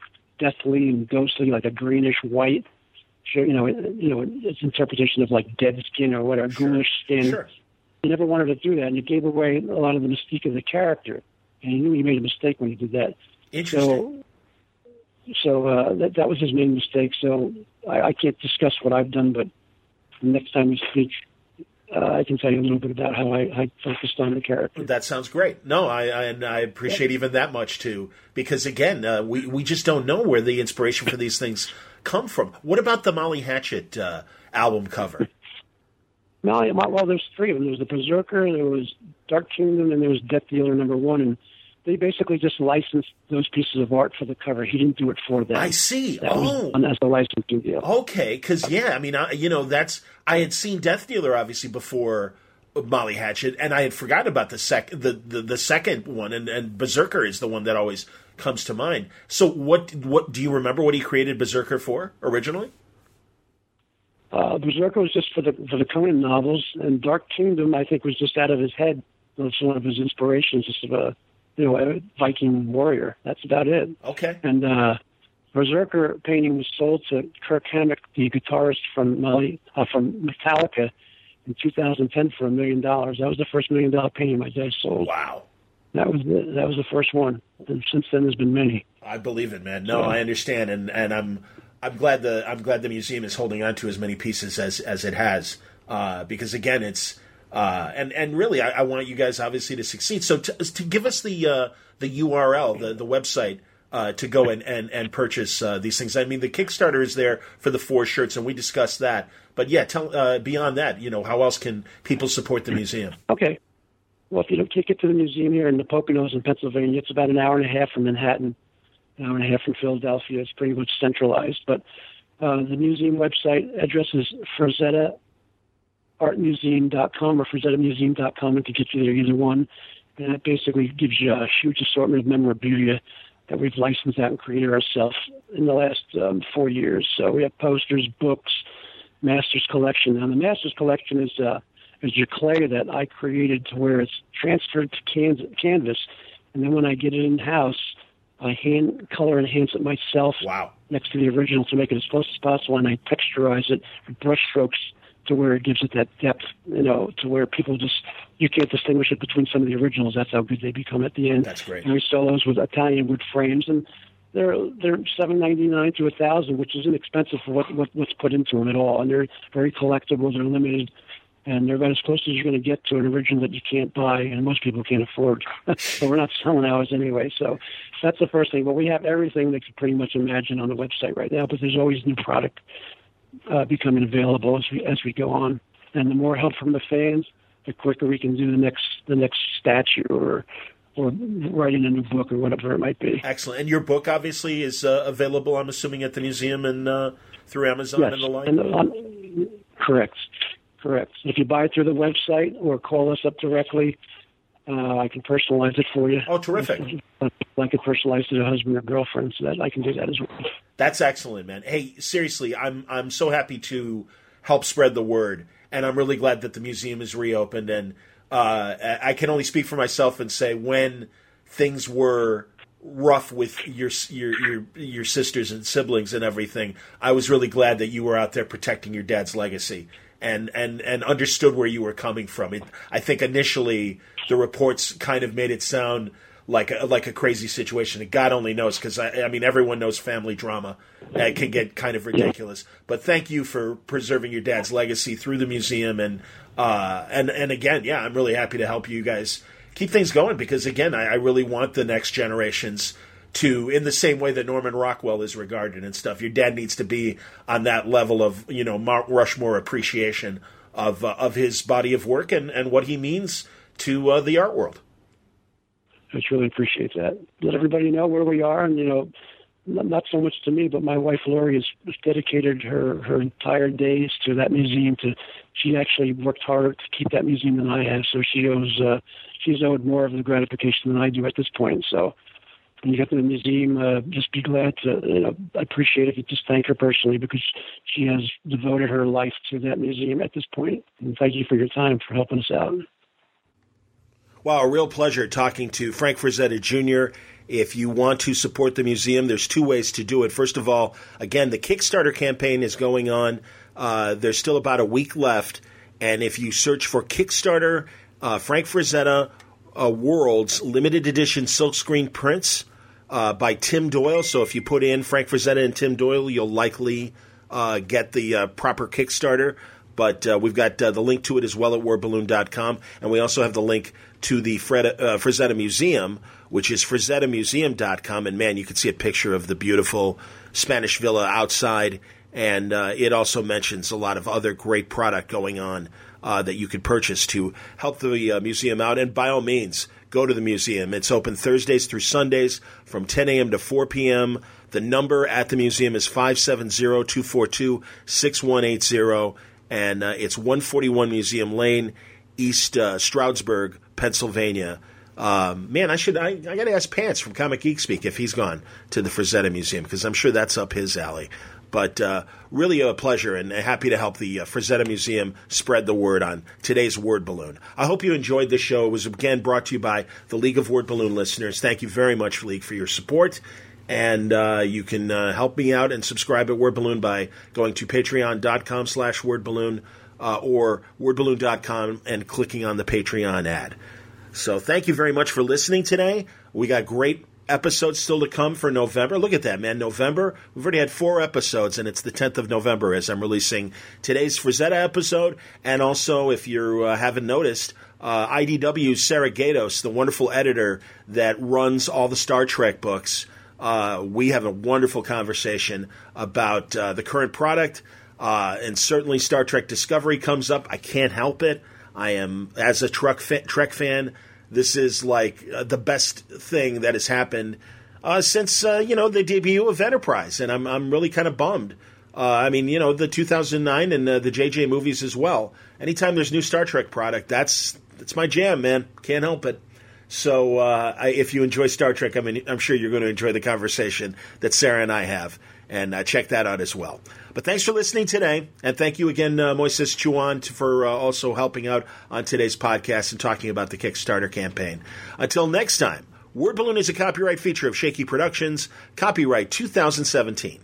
deathly and ghostly, like a greenish white. Sure, you know, it, you know, its interpretation of like dead skin or whatever, Sure. ghoulish skin. Sure. He never wanted to do that, and it gave away a lot of the mystique of the character. And he knew he made a mistake when he did that. Interesting. So, so uh, that that was his main mistake. So I, I can't discuss what I've done, but next time we speak, uh, I can tell you a little bit about how I, I focused on the character. That sounds great. No, I I, and I appreciate even that much too, because again, uh, we we just don't know where the inspiration for these things come from. What about the Molly Hatchet uh, album cover? Molly, well, there's three of them. There was the Berserker, there was Dark Kingdom, and there was Death Dealer number one. And they basically just licensed those pieces of art for the cover. He didn't do it for them. I see. That oh, was as a licensing deal. Okay, because yeah, I mean, I, you know, that's I had seen Death Dealer obviously before Molly Hatchet, and I had forgotten about the sec the, the, the second one, and, and Berserker is the one that always comes to mind. So, what what do you remember? What he created Berserker for originally? Uh, Berserker was just for the for the Conan novels, and Dark Kingdom, I think, was just out of his head. It was one of his inspirations, just of a you know a Viking warrior. That's about it. Okay. And uh, Berserker painting was sold to Kirk Hammett, the guitarist from Molly, uh, from Metallica, in two thousand ten for a million dollars. That was the first million dollar painting my dad sold. Wow. That was the, that was the first one, and since then there's been many. I believe it, man. No, Yeah. I understand, and and I'm I'm glad the I'm glad the museum is holding on to as many pieces as as it has, uh, because again, it's uh, and and really, I, I want you guys obviously to succeed. So to, to give us the uh, the U R L, the the website. Uh, to go and, and, and purchase uh, these things. I mean, the Kickstarter is there for the four shirts, and we discussed that. But yeah, tell uh, beyond that, you know, how else can people support the museum? Okay. Well, if you don't kick it to the museum here in the Poconos in Pennsylvania, it's about an hour and a half from Manhattan, an hour and a half from Philadelphia. It's pretty much centralized. But uh, the museum website address is frazetta art museum dot com or frazetta museum dot com. It can get you there, either one. And it basically gives you a huge assortment of memorabilia that we've licensed out and created ourselves in the last um, four years. So we have posters, books, Masters Collection. Now the Masters Collection is uh, is your clay that I created to where it's transferred to can- canvas, and then when I get it in house, I hand color enhance it myself. Wow. Next to the original to make it as close as possible, and I texturize it with brush strokes to where it gives it that depth, you know, to where people just, you can't distinguish it between some of the originals. That's how good they become at the end. That's great. And we sell those with Italian wood frames, and they're they're seven ninety nine to a thousand, which is inexpensive for what, what what's put into them at all. And they're very collectible. They're limited, and they're about as close as you're going to get to an original that you can't buy, and most people can't afford. But we're not selling ours anyway. So that's the first thing. But we have everything that you can pretty much imagine on the website right now. But there's always new product uh, becoming available as we as we go on. And the more help from the fans, the quicker we can do the next the next statue or or writing a new book or whatever it might be. Excellent. And your book obviously is uh, available, I'm assuming, at the museum and uh, through Amazon Yes. and the like? And, um, correct. Correct. If you buy it through the website or call us up directly, uh, I can personalize it for you. Oh, terrific. I can personalize it to a husband or girlfriend, so that I can do that as well. That's excellent, man. Hey, seriously, I'm I'm so happy to help spread the word, and I'm really glad that the museum is reopened. And uh, I can only speak for myself and say when things were rough with your your your your sisters and siblings and everything, I was really glad that you were out there protecting your dad's legacy and and and understood where you were coming from. It, I think initially the reports kind of made it sound like a, like a crazy situation. And God only knows, because I, I mean everyone knows family drama. It can get kind of ridiculous. But thank you for preserving your dad's legacy through the museum, and uh, and and again, yeah, I'm really happy to help you guys keep things going, because again, I, I really want the next generations to, in the same way that Norman Rockwell is regarded and stuff, your dad needs to be on that level of, you know, Mount Rushmore appreciation of uh, of his body of work and, and what he means to uh, the art world. I truly appreciate that. Let everybody know where we are, and, you know, not, not so much to me, but my wife Lori has, has dedicated her, her entire days to that museum. To she actually worked harder to keep that museum than I have, so she owes uh, she's owed more of the gratification than I do at this point. So when you get to the museum, uh, just be glad to, you know, I appreciate it. Just thank her personally, because she has devoted her life to that museum at this point. And thank you for your time, for helping us out. Wow, a real pleasure talking to Frank Frazetta Junior If you want to support the museum, there's two ways to do it. First of all, again, the Kickstarter campaign is going on. Uh, there's still about a week left. And if you search for Kickstarter, uh, Frank Frazetta uh, World's limited edition silkscreen prints uh, by Tim Doyle. So if you put in Frank Frazetta and Tim Doyle, you'll likely uh, get the uh, proper Kickstarter. But uh, we've got uh, the link to it as well at word balloon dot com. And we also have the link to the Fred, uh, Frazetta Museum, which is frazetta museum dot com. And, man, you can see a picture of the beautiful Spanish villa outside. And uh, it also mentions a lot of other great product going on uh, that you could purchase to help the uh, museum out. And by all means, go to the museum. It's open Thursdays through Sundays from ten a.m. to four p.m. The number at the museum is five seven zero, two four two, six one eight zero. And uh, it's one forty-one Museum Lane, East uh, Stroudsburg, Pennsylvania. Um, man, I should I, I got to ask Pants from Comic Geek Speak if he's gone to the Frazetta Museum, because I'm sure that's up his alley. But uh, really a pleasure, and happy to help the uh, Frazetta Museum spread the word on today's Word Balloon. I hope you enjoyed this show. It was, again, brought to you by the League of Word Balloon listeners. Thank you very much, League, for your support. And uh, you can uh, help me out and subscribe at Word Balloon by going to patreon dot com slash word balloon uh, or word balloon dot com and clicking on the Patreon ad. So thank you very much for listening today. We got great episodes still to come for November. Look at that, man. November. We've already had four episodes, and it's the tenth of November as I'm releasing today's Frazetta episode. And also, if you uh, haven't noticed, uh, I D W's Sarah Gatos, the wonderful editor that runs all the Star Trek books, Uh, we have a wonderful conversation about uh, the current product, uh, and certainly Star Trek Discovery comes up. I can't help it. I am, as a Trek, fa- Trek fan, this is like uh, the best thing that has happened uh, since, uh, you know, the debut of Enterprise, and I'm I'm really kind of bummed. Uh, I mean, you know, the two thousand nine and uh, the J J movies as well. Anytime there's new Star Trek product, that's that's my jam, man. Can't help it. So uh, I, if you enjoy Star Trek, I mean, I'm sure you're going to enjoy the conversation that Sarah and I have, and uh, check that out as well. But thanks for listening today, and thank you again, uh, Moises Chuan, for uh, also helping out on today's podcast and talking about the Kickstarter campaign. Until next time, Word Balloon is a copyright feature of Shaky Productions, copyright two thousand seventeen.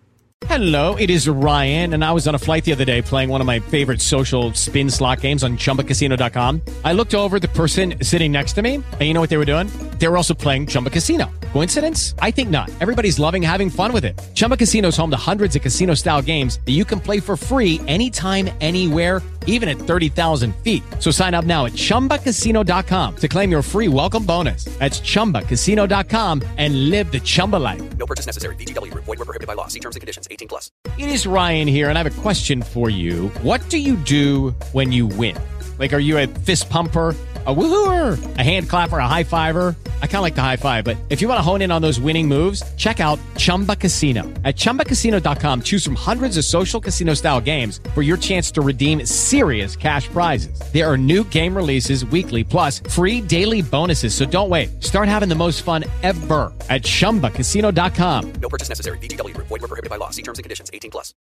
Hello, it is Ryan, and I was on a flight the other day playing one of my favorite social spin slot games on chumba casino dot com. I looked over at the person sitting next to me, and you know what they were doing? They were also playing Chumba Casino. Coincidence? I think not. Everybody's loving having fun with it. Chumba Casino is home to hundreds of casino-style games that you can play for free anytime, anywhere, even at thirty thousand feet. So sign up now at chumba casino dot com to claim your free welcome bonus. That's chumba casino dot com and live the Chumba life. No purchase necessary. V G W. Void where prohibited by law. See terms and conditions. eighteen plus. It is Ryan here, and I have a question for you. What do you do when you win? Like, are you a fist pumper, a woohooer, a hand clapper, a high fiver? I kind of like the high five, but if you want to hone in on those winning moves, check out Chumba Casino. At chumba casino dot com, choose from hundreds of social casino-style games for your chance to redeem serious cash prizes. There are new game releases weekly, plus free daily bonuses, so don't wait. Start having the most fun ever at chumba casino dot com. No purchase necessary. V G W. Void where prohibited by law. See terms and conditions. eighteen plus.